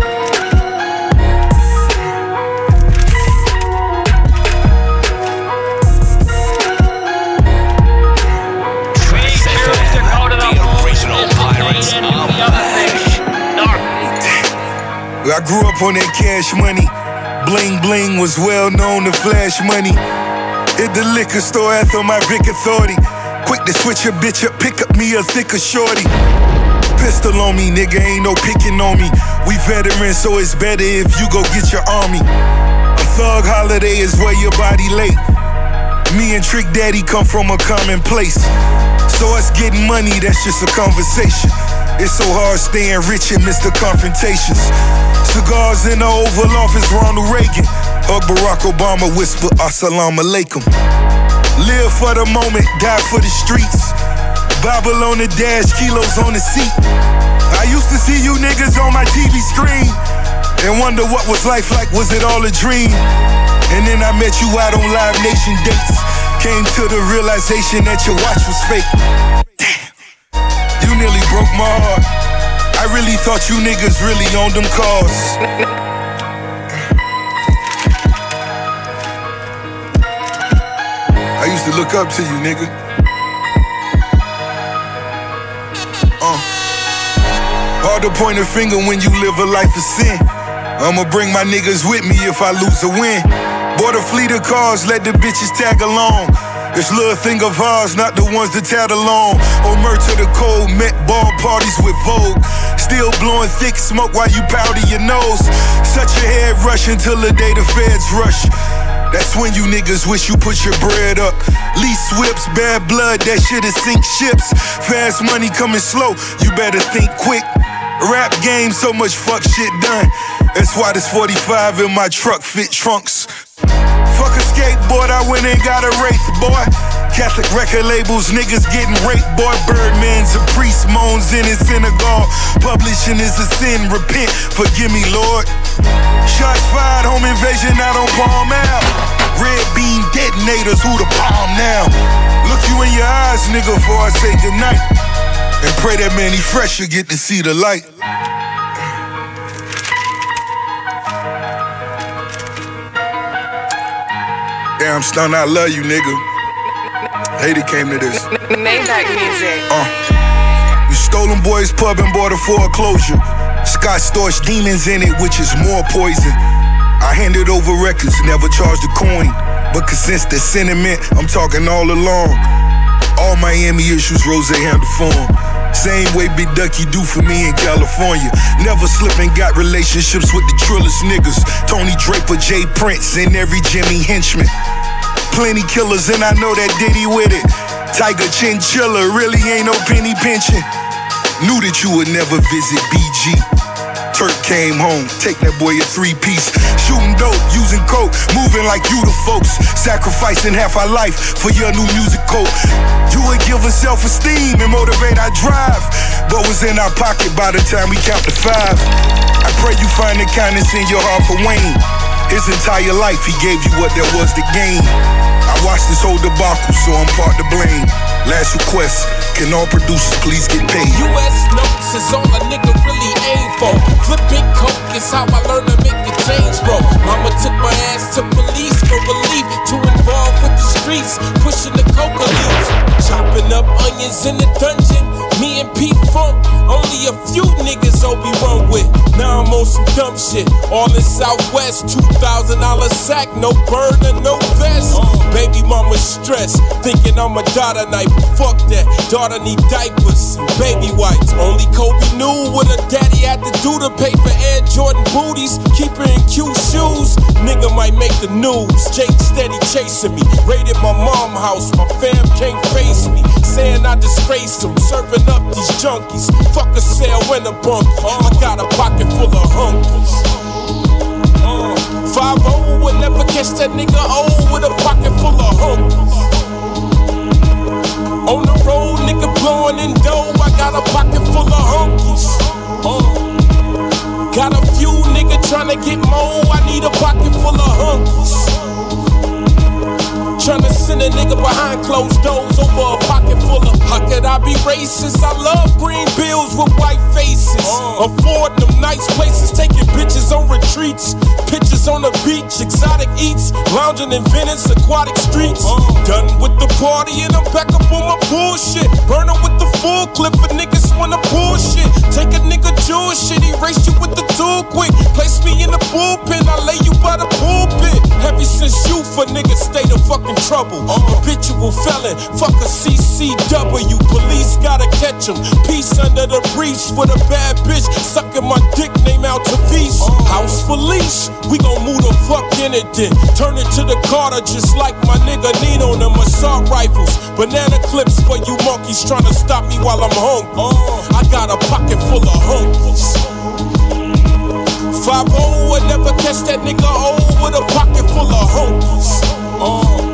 I grew up on that cash money. Bling bling was well known to flash money. Hit the liquor store after my Vic Authority. Quick to switch a bitch up, pick up me a thicker shorty. Pistol on me, nigga, ain't no picking on me. We veterans, so it's better if you go get your army. A thug holiday is where your body late. Me and Trick Daddy come from a common place. So us getting money, that's just a conversation. It's so hard staying rich and miss the confrontations. Cigars in the Oval Office, Ronald Reagan. Hug Barack Obama, whisper Assalamu alaikum. Live for the moment, die for the streets. Bible on the dash, kilos on the seat. I used to see you niggas on my T V screen and wonder what was life like, was it all a dream? And then I met you out on Live Nation dates. Came to the realization that your watch was fake. Damn, you nearly broke my heart. I really thought you niggas really owned them cars. I used to look up to you, nigga. Uh. Hard to point a finger when you live a life of sin. I'ma bring my niggas with me if I lose or win. Bought a fleet of cars, let the bitches tag along. This little thing of ours, not the ones that tag along. Omer to the cold, met ball parties with Vogue. Still blowing thick smoke while you powder your nose. Such a head rush until the day the feds rush. That's when you niggas wish you put your bread up. Lease whips, bad blood, that shit'll sink ships. Fast money coming slow, you better think quick. Rap game, so much fuck shit done. That's why this forty-five in my truck fit trunks. Fuck a skateboard, I went and got a Wraith, boy. Catholic record labels, niggas getting raped, boy. Birdman's a priest, moans in his synagogue. Publishing is a sin, repent, forgive me, Lord. Shots fired, home invasion out on Palm Ave. Red beam detonators, who the palm now? Look you in your eyes, nigga, before I say goodnight. And pray that Manny Fresh will get to see the light. Damn, Stun, I love you, nigga. Hate it came to this. Maybach music. Uh, you stolen boys pub and bought a foreclosure. Scott Storch demons in it, which is more poison. I handed over records, never charged a coin. But cause since the sentiment, I'm talking all along. All Miami issues, Rose handle form. Same way Big Ducky do for me in California. Never slipping, got relationships with the trillest niggas. Tony Draper, Jay Prince, and every Jimmy henchman. Plenty killers, and I know that Diddy with it. Tiger Chinchilla, really ain't no penny pinching. Knew that you would never visit B G. Turk came home, take that boy a three-piece. Shooting dope, using coke, moving like you the folks. Sacrificing half our life for your new music coat. You would give us self-esteem and motivate our drive, but was in our pocket by the time we count to five. I pray you find the kindness in your heart for Wayne. His entire life, he gave you what there was to gain. I watched this whole debacle, so I'm part to blame. Last request, can all producers please get paid? U S notes is all a nigga really aim for. Flipping coke is how I learned to make the change, bro. Mama took my ass to police for relief. Too involved with the streets, pushing the coca leaves. Chopping up onions in the dungeon. Me and Pete Funk, only a few niggas Obi run with. Now I'm on some dumb shit. All in Southwest, two thousand dollar sack, no burner, no vest. Baby mama stressed, thinking I'm a daughter knife. Fuck that, daughter need diapers, baby wipes. Only Kobe knew what a daddy had to do to pay for Air Jordan booties. Keep her in cute shoes. lose. Nigga might make the news. Jake steady chasing me. Raided my mom house. My fam can't face me. Saying I disgraced him. Serving up these junkies. Fuck a cell and a bunkie. I got a pocket full of hunkies. five oh would never catch that nigga old with a pocket full of hunkies. On the road, nigga blowing in dough. I got a pocket full of hunkies. Uh. Got a few nigga tryna get more. I need a pocket full of hunkies. Tryna send a nigga behind closed doors over a pocket full of. How could I be racist? I love green bills with white faces. Uh. Afford them nice places, taking bitches on retreats. Pictures on the beach, exotic eats, lounging in Venice, aquatic streets. Uh. Done with the party and I'm back up on my bullshit. Burn 'em with the full clip for niggas wanna bullshit. Take a nigga Jewish shit, erase you with the tool quick. Place me in the bullpen, I lay you by the pulpit. Heavy since youth, a nigga stay the fucking trouble. Uh. Habitual felon, fuck a C C W. Police gotta catch him. Peace under the breeze with a bad bitch sucking my dick, name out to V's. Uh. House for leash, we gon' move the fuck in it then. Turn it to the Carter just like my nigga Nino. Them assault rifles, banana clips for you monkeys tryna stop me while I'm hungry. Uh. I got a pocket full of hunkies. five oh would never catch that nigga old with a pocket full of hunkies. Uh.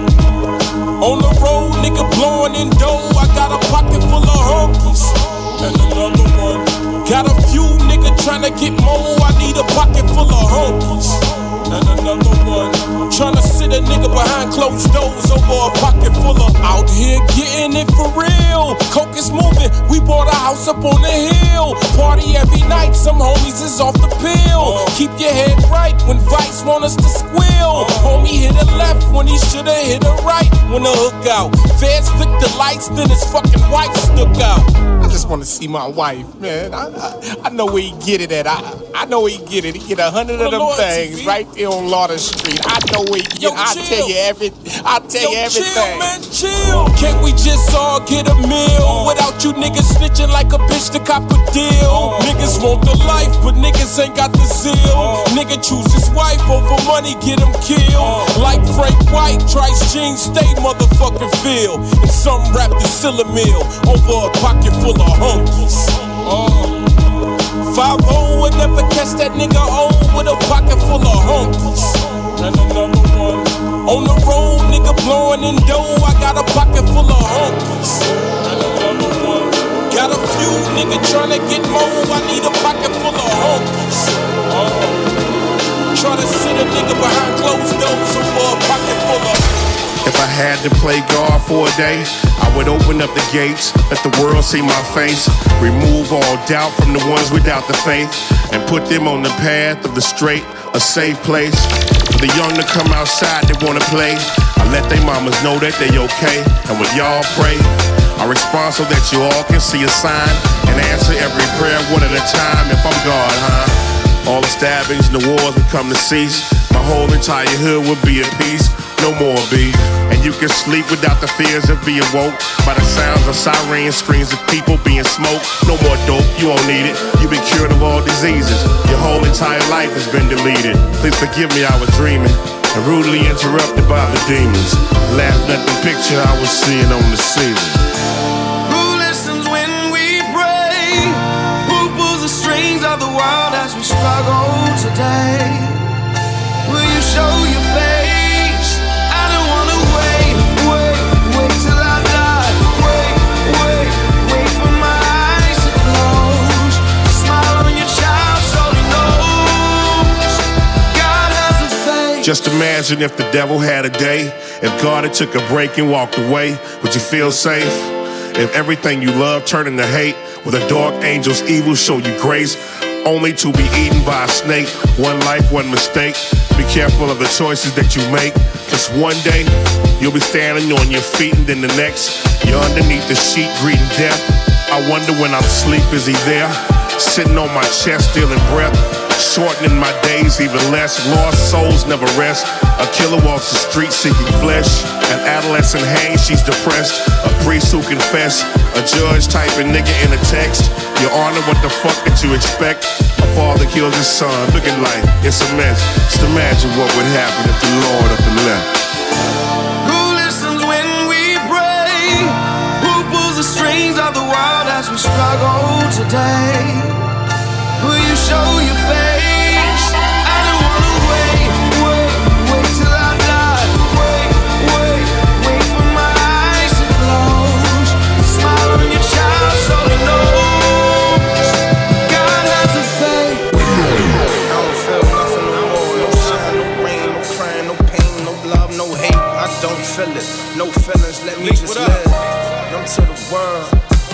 On the road, nigga blowing in dough. I got a pocket full of hunkies. And another one. Got a few nigga tryna get more. I need a pocket full of hunkies. And another one. Tryna sit a nigga behind closed doors over a pocket full of. Out here getting it for real. Coke is moving. We bought a house up on the hill. Party every night. Some homies is off the pill. Uh. Keep your head right when Vice want us to squeal. Uh. Homie hit a left when he shoulda hit a right. When the hook out. Feds flick the lights, then his fucking wife stuck out. I just wanna see my wife, man. I, I, I know where he get it at. I, I know where he get it. He get a hundred of them things right there on Lauder Street. I know where he get it. I'll tell you every, I'll tell you everything. Chill, man, chill. Can't we just all get a meal uh. without you niggas snitching like a bitch to cop a deal? Uh. Niggas want the life, but niggas ain't got the zeal. Uh. Nigga choose his wife over money, get him killed. Uh. Like Frank White, Trice jeans, stay motherfucking feel. And some rap the Silla Mill over a pocket full of hunkies. Uh. five oh would never catch that nigga old with a pocket full of hunkies. And another one. On the road, nigga blowing in dough. I got a pocket full of hunkies. And another one. Got a few nigga tryna get more. I need a pocket full of hunkies. Uh. Tryna sit a nigga behind closed doors over a pocket full of. If I had to play God for a day, I would open up the gates, let the world see my face, remove all doubt from the ones without the faith, and put them on the path of the straight, a safe place. For the young to come outside, they wanna play. I let they mamas know that they okay, and when y'all pray, I respond so that you all can see a sign, and answer every prayer one at a time if I'm God, huh? All the stabbings and the wars would come to cease. My whole entire hood would be at peace. No more beef, and you can sleep without the fears of being woke by the sounds of sirens, screams of people being smoked. No more dope, you won't need it. You've been cured of all diseases. Your whole entire life has been deleted. Please forgive me, I was dreaming and rudely interrupted by the demons. Laughing at the picture I was seeing on the ceiling. Who listens when we pray? Who pulls the strings of the world as we struggle today? Will you show your face? Just imagine if the devil had a day. If God had took a break and walked away, would you feel safe? If everything you love turned into hate, will the dark angel's evil show you grace? Only to be eaten by a snake. One life, one mistake. Be careful of the choices that you make. Cause one day, you'll be standing on your feet, and then the next, you're underneath the sheet greeting death. I wonder when I'm asleep, is he there? Sitting on my chest, stealing breath. Shortening my days even less. Lost souls never rest. A killer walks the street seeking flesh. An adolescent hangs, she's depressed. A priest who confess. A judge typing nigga in a text. Your Honor, what the fuck did you expect? A father kills his son, looking like it's a mess. Just imagine what would happen if the Lord up and left. Who listens when we pray? Who pulls the strings of the world as we struggle today? Will you show your face? I don't wanna wait, wait, wait till I die. Wait, wait, wait for my eyes to close. Smile on your child so he knows God has a fate. I don't feel nothing no more. No sun, no rain, no crying, no pain, no love, no hate. I don't feel it. No feelings, let me just live. Numb to the world.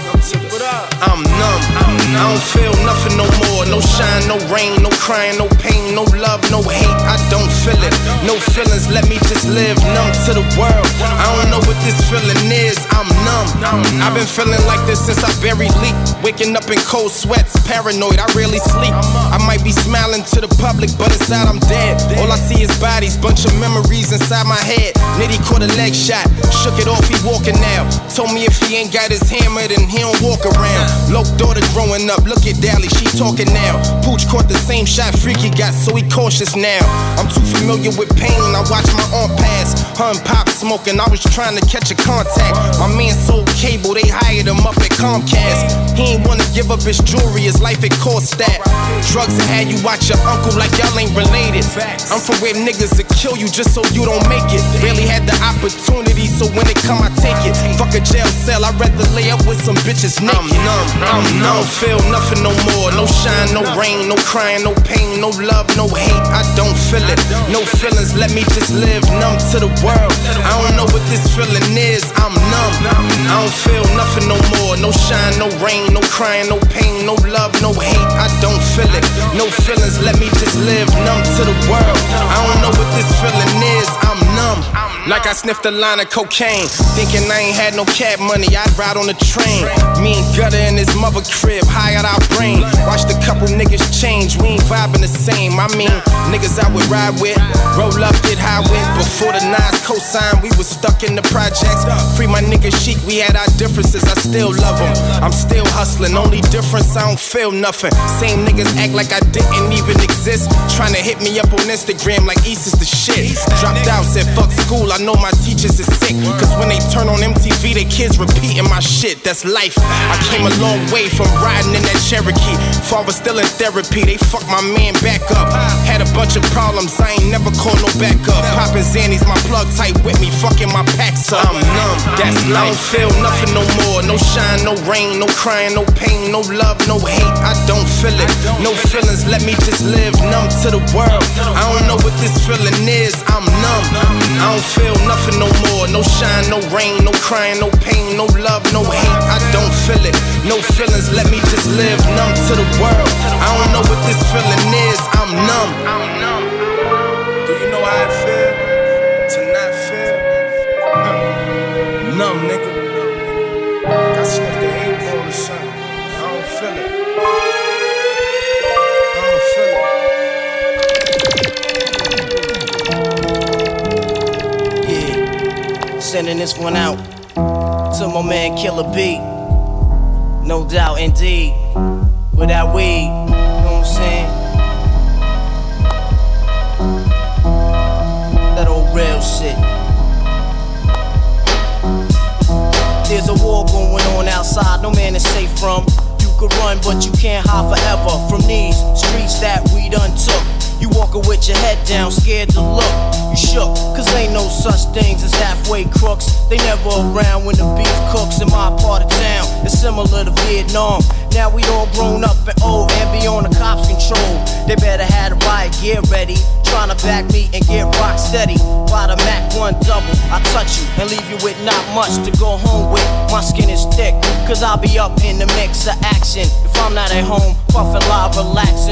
I'm numb. I don't feel nothing no more. No shine, no rain, no crying, no pain, no love, no hate. I don't feel it. No feelings, let me just live. Numb to the world. I don't know what this feeling is. I'm numb. I've been feeling like this since I buried Leak. Waking up in cold sweats, paranoid, I rarely sleep. I might be smiling to the public, but inside I'm dead. All I see is bodies, bunch of memories inside my head. Nitty caught a leg shot, shook it off, he walking now. Told me if he ain't got his hammer, then he don't walk around. Loke daughter growing up, look at Dally, she talking now. Pooch caught the same shot Freaky got, so he cautious now. I'm too familiar with pain, I watch my aunt pass. Her and Pop smoking, I was trying to catch a contact. My man sold cable, they hired him up at Comcast. He ain't wanna give up his jewelry, his life it cost that. Drugs that had you watch your uncle like y'all ain't related. I'm from where niggas will kill you just so you don't make it. Barely had the opportunity, so when it come I take it. Fuck a jail cell, I'd rather lay up with some bitches naked. I'm numb, I'm numb. I don't feel nothing no more. No shine, no rain, no crying, no pain, no love, no hate. I don't feel it. No feelings, let me just live. Numb to the world. I don't know what this feeling is. I'm numb. I don't feel nothing no more. No shine, no rain, no crying, no pain, no love, no hate. I don't feel it. No feelings, let me just live. Numb to the world. I don't know what this feeling is. I'm numb. Like I sniffed a line of cocaine, thinking I ain't had no cab money, I'd ride on the train. Me and Gutter in his mother crib, high out our brain. Watched a couple niggas change, we ain't vibing the same. I mean, niggas I would ride with, roll up, get high with. Before the Nas cosign, we was stuck in the projects. Free my nigga Chic, we had our differences, I still love them. I'm still hustling, only difference, I don't feel nothing. Same niggas act like I didn't even exist. Trying to hit me up on Instagram like East is the shit. Dropped out, said fuck school, I know my teachers is sick. Cause when they turn on M T V, they kids repeating my shit, that's life. I came a long way from riding in that Cherokee. Father still in therapy, they fucked my man back up. Had a bunch of problems, I ain't never called no backup. Poppin' Xannies, my plug tight with me, fucking my packs up. I'm numb, that's life. I don't feel nothing no more. No shine, no rain, no crying, no pain, no love, no hate. I don't feel it. No feelings, let me just live. Numb to the world. I don't know what this feeling is. I'm numb. I don't feel nothing no more. No shine, no rain, no crying, no pain, no love, no hate. I don't feel it. No feelings, let me just live. Numb to the world. I don't know what this feeling is. I'm numb. Do you know how it feel to not feel? Numb, nigga. Like I sniffed the eight ball or something. I don't feel it. I don't feel it. Yeah. Sending this one out to my man Killer B. No doubt, indeed. Without weed, you know what I'm saying? That old real shit. There's a war going on outside, no man is safe from. You could run, but you can't hide forever from these streets that we done took. You walking with your head down, scared to look. You shook, cause ain't no such things as halfway crooks. They never around when the beef cooks in my part of town. It's similar to Vietnam. Now we all grown up and old and beyond the cops' control. They better have the riot gear ready, trying to back me and get rock steady. By the Mac one double, I touch you and leave you with not much to go home with. My skin is thick, cause I'll be up in the mix of action. If I'm not at home, puffin' live, relaxing. New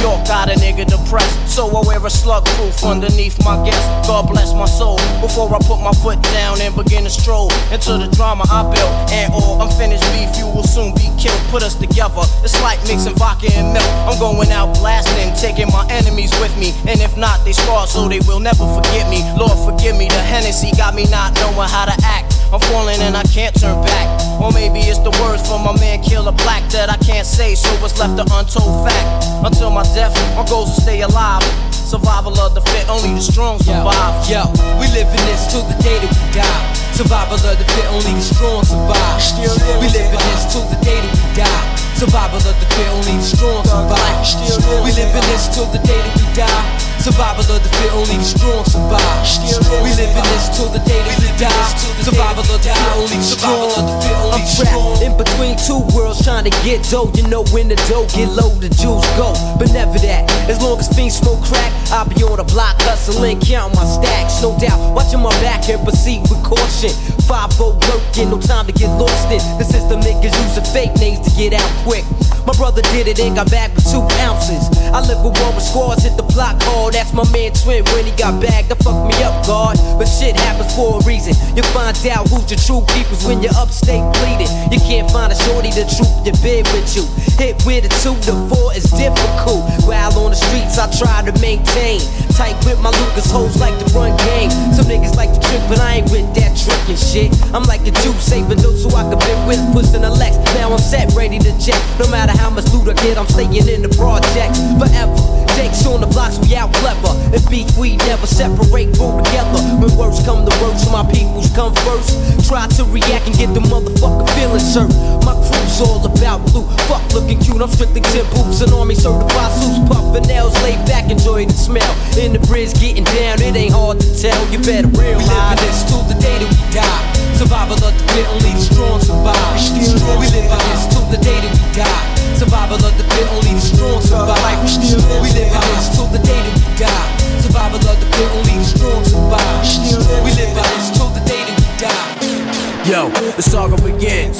York got a nigga depressed, so I wear a slug proof underneath my guest. God bless my soul before I put my foot down and begin to stroll into the drama I built. And all unfinished beef, you will soon be killed. Put us together, it's like mixing vodka and milk. I'm going out blasting, taking my enemies with me, and if not, they scar so they will never forget me. Lord forgive me, the Hennessy got me not knowing how to act. I'm falling and I can't turn back. Or maybe it's the words from my man Killer Black that I can't say, so it's left an untold fact. Until my death, my goals to stay alive. Survival of the fit, only the strong survive. Yo, yo, we live in this till the day that we die. Survival of the fit, only the strong survive. We live in this till the day that we die. Survival of the fit, only the strong survive. We live in this till the day that we die. Survival of the fit, only the strong survive. We live in this till the day that we die. Survival of the fit, only the strong. I'm trapped in between two worlds trying to get dough. You know when the dough get low, the juice go. But never that. As long as fiends smoke crack, I'll be on the block hustling, counting my stacks. No doubt, watching my back and proceed with caution. five oh working, no time to get lost in. The system niggas using fake names to get out quick. My brother did it and got back with two ounces. I live with one with squads, hit the block hard. That's my man Twin when he got back to fuck me up, God. But shit happens for a reason. You find out who's your true peoples when you're upstate bleeding. You can't find a shorty to troop your bed with you. Hit with a two to four is difficult. While on the streets I try to maintain. Tight with my Lucas hoes like to run game. Some niggas like to trick, but I ain't with that trickin' shit. I'm like a Jew saving those who I can been with, pushing the Lex. Now I'm set, ready to check. No matter how much loot I get, I'm staying in the projects forever. Jakes on the blocks, we out clever. If beef, we never separate, roll together. When words come to words, my peoples come first. Try to react and get the motherfucking feelings hurt. My crew's all about blue, fuck looking cute. I'm strictly ten boots and army certified suits. Puffin' nails, laid back, enjoy the smell. In the bridge, getting down, it ain't hard to tell. You better realize we live in this till the day that we die. Survival of the fit, only the strong survive. We live in this till the day that we die. Survival of the fit, only the strong survive. We live in this till the day that we die. Survival of the fit, only the strong survive. We live in this till the day that we die. Yo, the saga begins.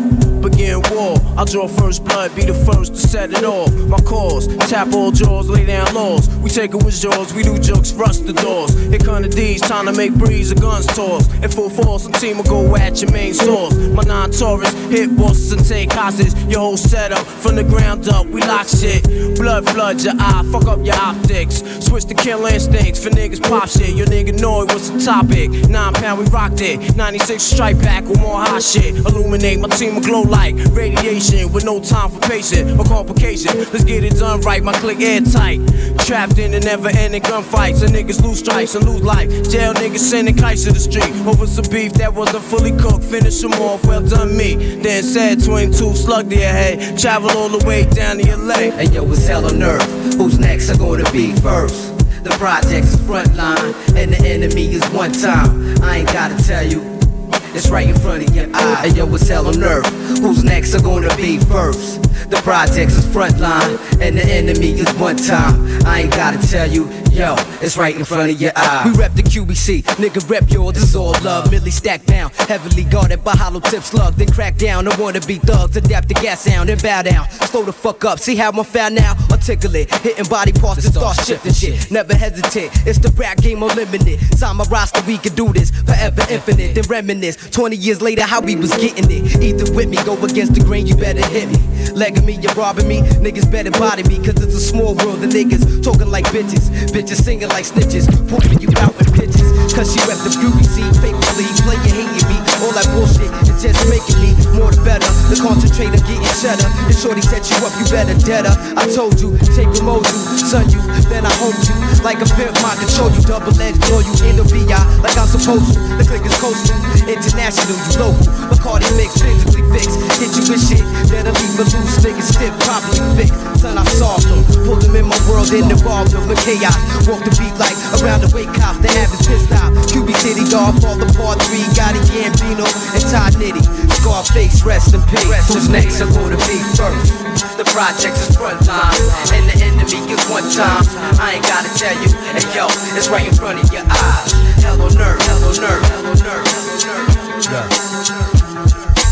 Begin war, I'll draw first blood, be the first to set it off. My cause, tap all jaws, lay down laws. We take it with jaws, we do jokes, rust the doors. Here come the D's, time to make breeze, the guns toss. In full force, some team will go at your main source. My non-Taurus, hit bosses and take hostages. Your whole setup, from the ground up, we lock shit. Blood floods your eye, fuck up your optics. Switch to kill instincts, for niggas pop shit. Your nigga know it was the topic. Nine pound, we rocked it. ninety-six strike back with more hot shit. Illuminate, my team will glow like radiation with no time for patience or complication. Let's get it done right, my click airtight. Trapped in the never-ending gunfights, and niggas lose stripes and lose life. Jail niggas sending kites to the street over some beef that wasn't fully cooked. Finish them off, well done me. Then said twenty-two slug to your head, travel all the way down to your leg. Hey yo, it's hell on earth. Who's next are gonna be first? The project's front line, and the enemy is one time. I ain't gotta tell you. It's right in front of your eye. Hey yo, it's hell on earth. Who's next are gonna be first? The projects is front line, and the enemy is one time. I ain't gotta tell you, yo, it's right in front of your eye. We rep the Q B C, nigga rep yours, it's all love. Millie stacked down, heavily guarded by hollow tip slug. Then crack down, I wanna be thugs, adapt the gas sound and bow down. Slow the fuck up, see how I'm found now? Articulate, hitting body parts and start shifting shit. Never hesitate, it's the rap game unlimited. Sign my roster, we can do this, forever infinite. Then reminisce, twenty years later, how we was getting it. Either with me, go against the grain, you better hit me. Legging me, you're robbing me, niggas better body me. Cause it's a small world, the niggas talking like bitches. Bitches singing like snitches, pointing you out with pitches. Cause you rep the beauty scene faithfully, playing hating me. All that bullshit is just making me more the better. The concentrate on getting cheddar. The shorty set you up, you better dead her. I told you, take remote you, son you, then I hold you. Like a pimp, I control you, double edged, blow you in the V I like I'm supposed to. The click is coastal, international, you local. Bacardi mix, physically fixed. Hit you with shit, that'll leave a loose nigga stiff, properly fixed. Son, I solved them, pulled them in my world and involved them with chaos. Walk the beat like around the wake house, the average pissed out. Q B City dog, fall the part three, got it Gambino and Todd Nitty. Scarface, rest in peace. Who's next are gonna be first? The projects is front line, and the enemy is one time. I ain't gotta tell you, and yo, it's right in front of your eyes. Hell on earth, hell on earth, hell on earth, hell on earth. Yeah.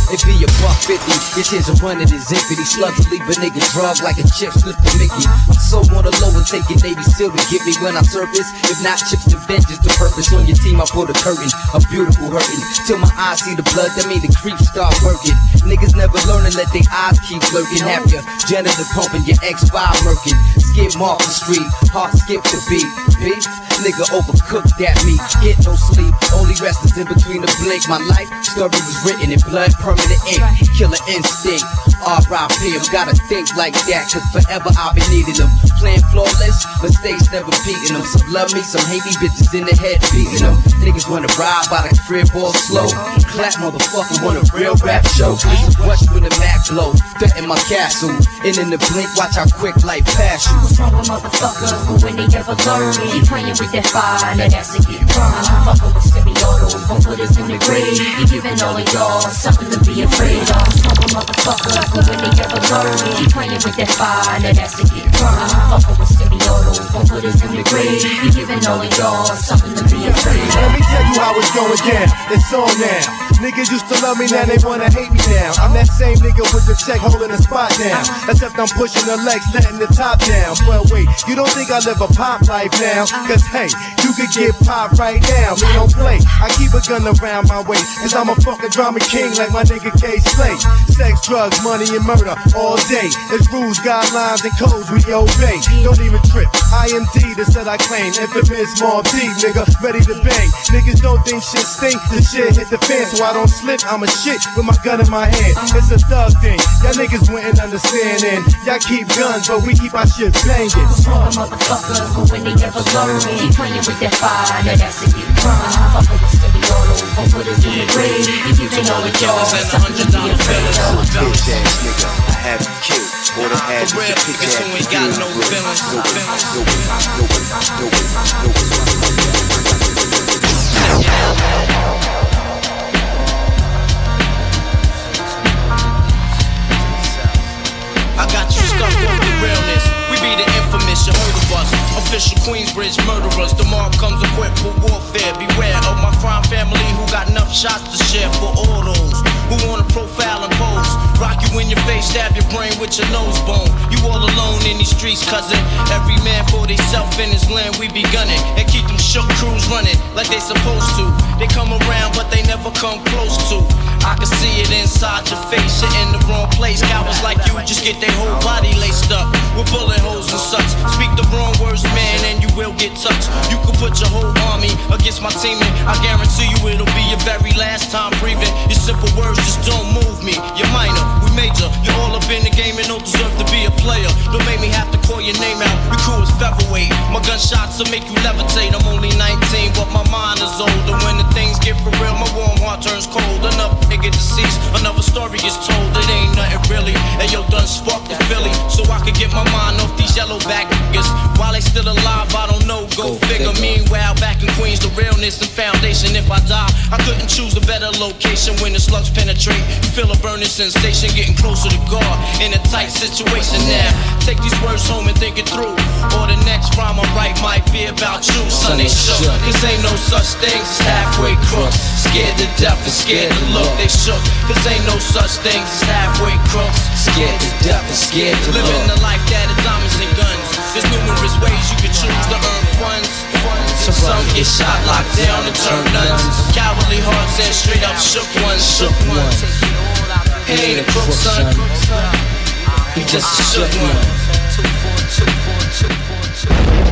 it be a buck fifty. Your tears are running is empty. Slugs leave a nigga drug like a chip slip to Mickey. I'm so on the low and taking Navy SEAL to get me when I surface. If not chips to vengeance, the purpose on your team, I put a curtain. A beautiful hurting. Till my eyes see the blood, that mean the creeps start working. Niggas never learning, let their eyes keep lurking. Have your janitor pumping, your X five murking. Skip off the street, heart skip the beat. Beef, nigga overcooked that meat. Get no sleep, only rest is in between the blink. My life story was written in blood, permanent ink. Killer instinct, R I P him. Gotta think like that, cause forever I've been needing them. Playing flawless, mistakes never beating them. Some love me, some hate me, bitches in the head beating them. Niggas wanna ride by the crib all slow. Clap motherfucker, want a real rap show. Listen, watch when the Mac blow. Threaten my castle, and in the blink, watch how quick life pass you. What's wrong with motherfuckers who when they never learn? Keep playing with that fire, now that's a get burned. Fucking with semi-autos, gon' put us in the grave. You giving all of y'all something to be afraid of. What's wrong with motherfuckers who when they never learn? Keep playing with that fire, now that's a get burned. Fucking with semi-autos, gon' put us in the grave. You giving all of y'all something to be afraid of. Let me tell you how it's going down. It's on now. Niggas used to love me, now they wanna hate me now. I'm that same nigga with the check holding the spot down. Except I'm pushing the legs, letting the top down. Well, wait, you don't think I live a pop life now? Cause hey, you could get popped right now. Me don't play, I keep a gun around my waist. Cause I'm a fucking drama king like my nigga K Slay. Sex, drugs, money, and murder all day. There's rules, guidelines, and codes we obey. Don't even trip, I am D, that's that I claim. Infamous Mob D, nigga, ready to bang. Niggas don't think shit stink, the shit hit the fan. So I don't slip, I'm a shit with my gun in my hand. It's a thug thing, y'all niggas wouldn't understand. And y'all keep guns, but we keep our shit banging. What's wrong with motherfuckers who when they never learn? Keep playing with that fire, now that's a get burned. Fucking with semi-autos, gon' put us in the grave. You giving all of y'all something to be afraid of. Bitch ass nigga, I have you killed. All the had is a bitch ass nigga. Ain't got no feelings, no feelings, no feelings, no feelings, no feelings. I got you stuck on the realness. We be the infamous, you heard of us. Official Queensbridge murderers. The mob comes equipped for warfare. Beware of my crime family who got enough shots to share for all those who wanna profile and pose. Rock you in your face, stab your brain with your nose bone. You all alone in these streets, cousin. Every man for theyself in his land, we be gunning. And keep them shook crews running like they supposed to. They come around, but they never come close to. I can see it inside your face, you're in the wrong place. Cowards like you just get their whole body laced up with bullet holes and such. Speak the wrong words, man, and you will get touched. You can put your whole army against my team, and I guarantee you it'll be your very last time breathing. Your simple words just don't move me. You're minor, we major. You're all up in the game and don't deserve to be a player. Don't make me have to call your name out. Your crew is featherweight. My gunshots will make you levitate. I'm only nineteen, but my mind is older. When the things get for real, my warm heart turns cold. Another nigga deceased, another story is told. It ain't nothing really. And yo, done sparked the Philly, so I could get my mind off these yellow back niggas. While they still alive, I don't know. Go, Go figure. figure. Meanwhile, back in Queens, the realness and foundation. If I die, I couldn't choose a better location. When the slugs penetrate, you feel a burning sensation, getting closer to God in a tight situation. Now, take these words home and think it through, or the next rhyme I write might be about you. Son, they shook, cause ain't no such thing as halfway crooks. Scared to death and scared to look. They shook, cause ain't no such thing as halfway crooks. Scared to death and scared to look. Living the life that is diamonds and guns. There's numerous ways you can choose to earn funds. So some get shot, locked down, and turn nuns. Cowardly hearts and straight up shook ones. Shook ones. He ain't a crook, son. He just a shook one.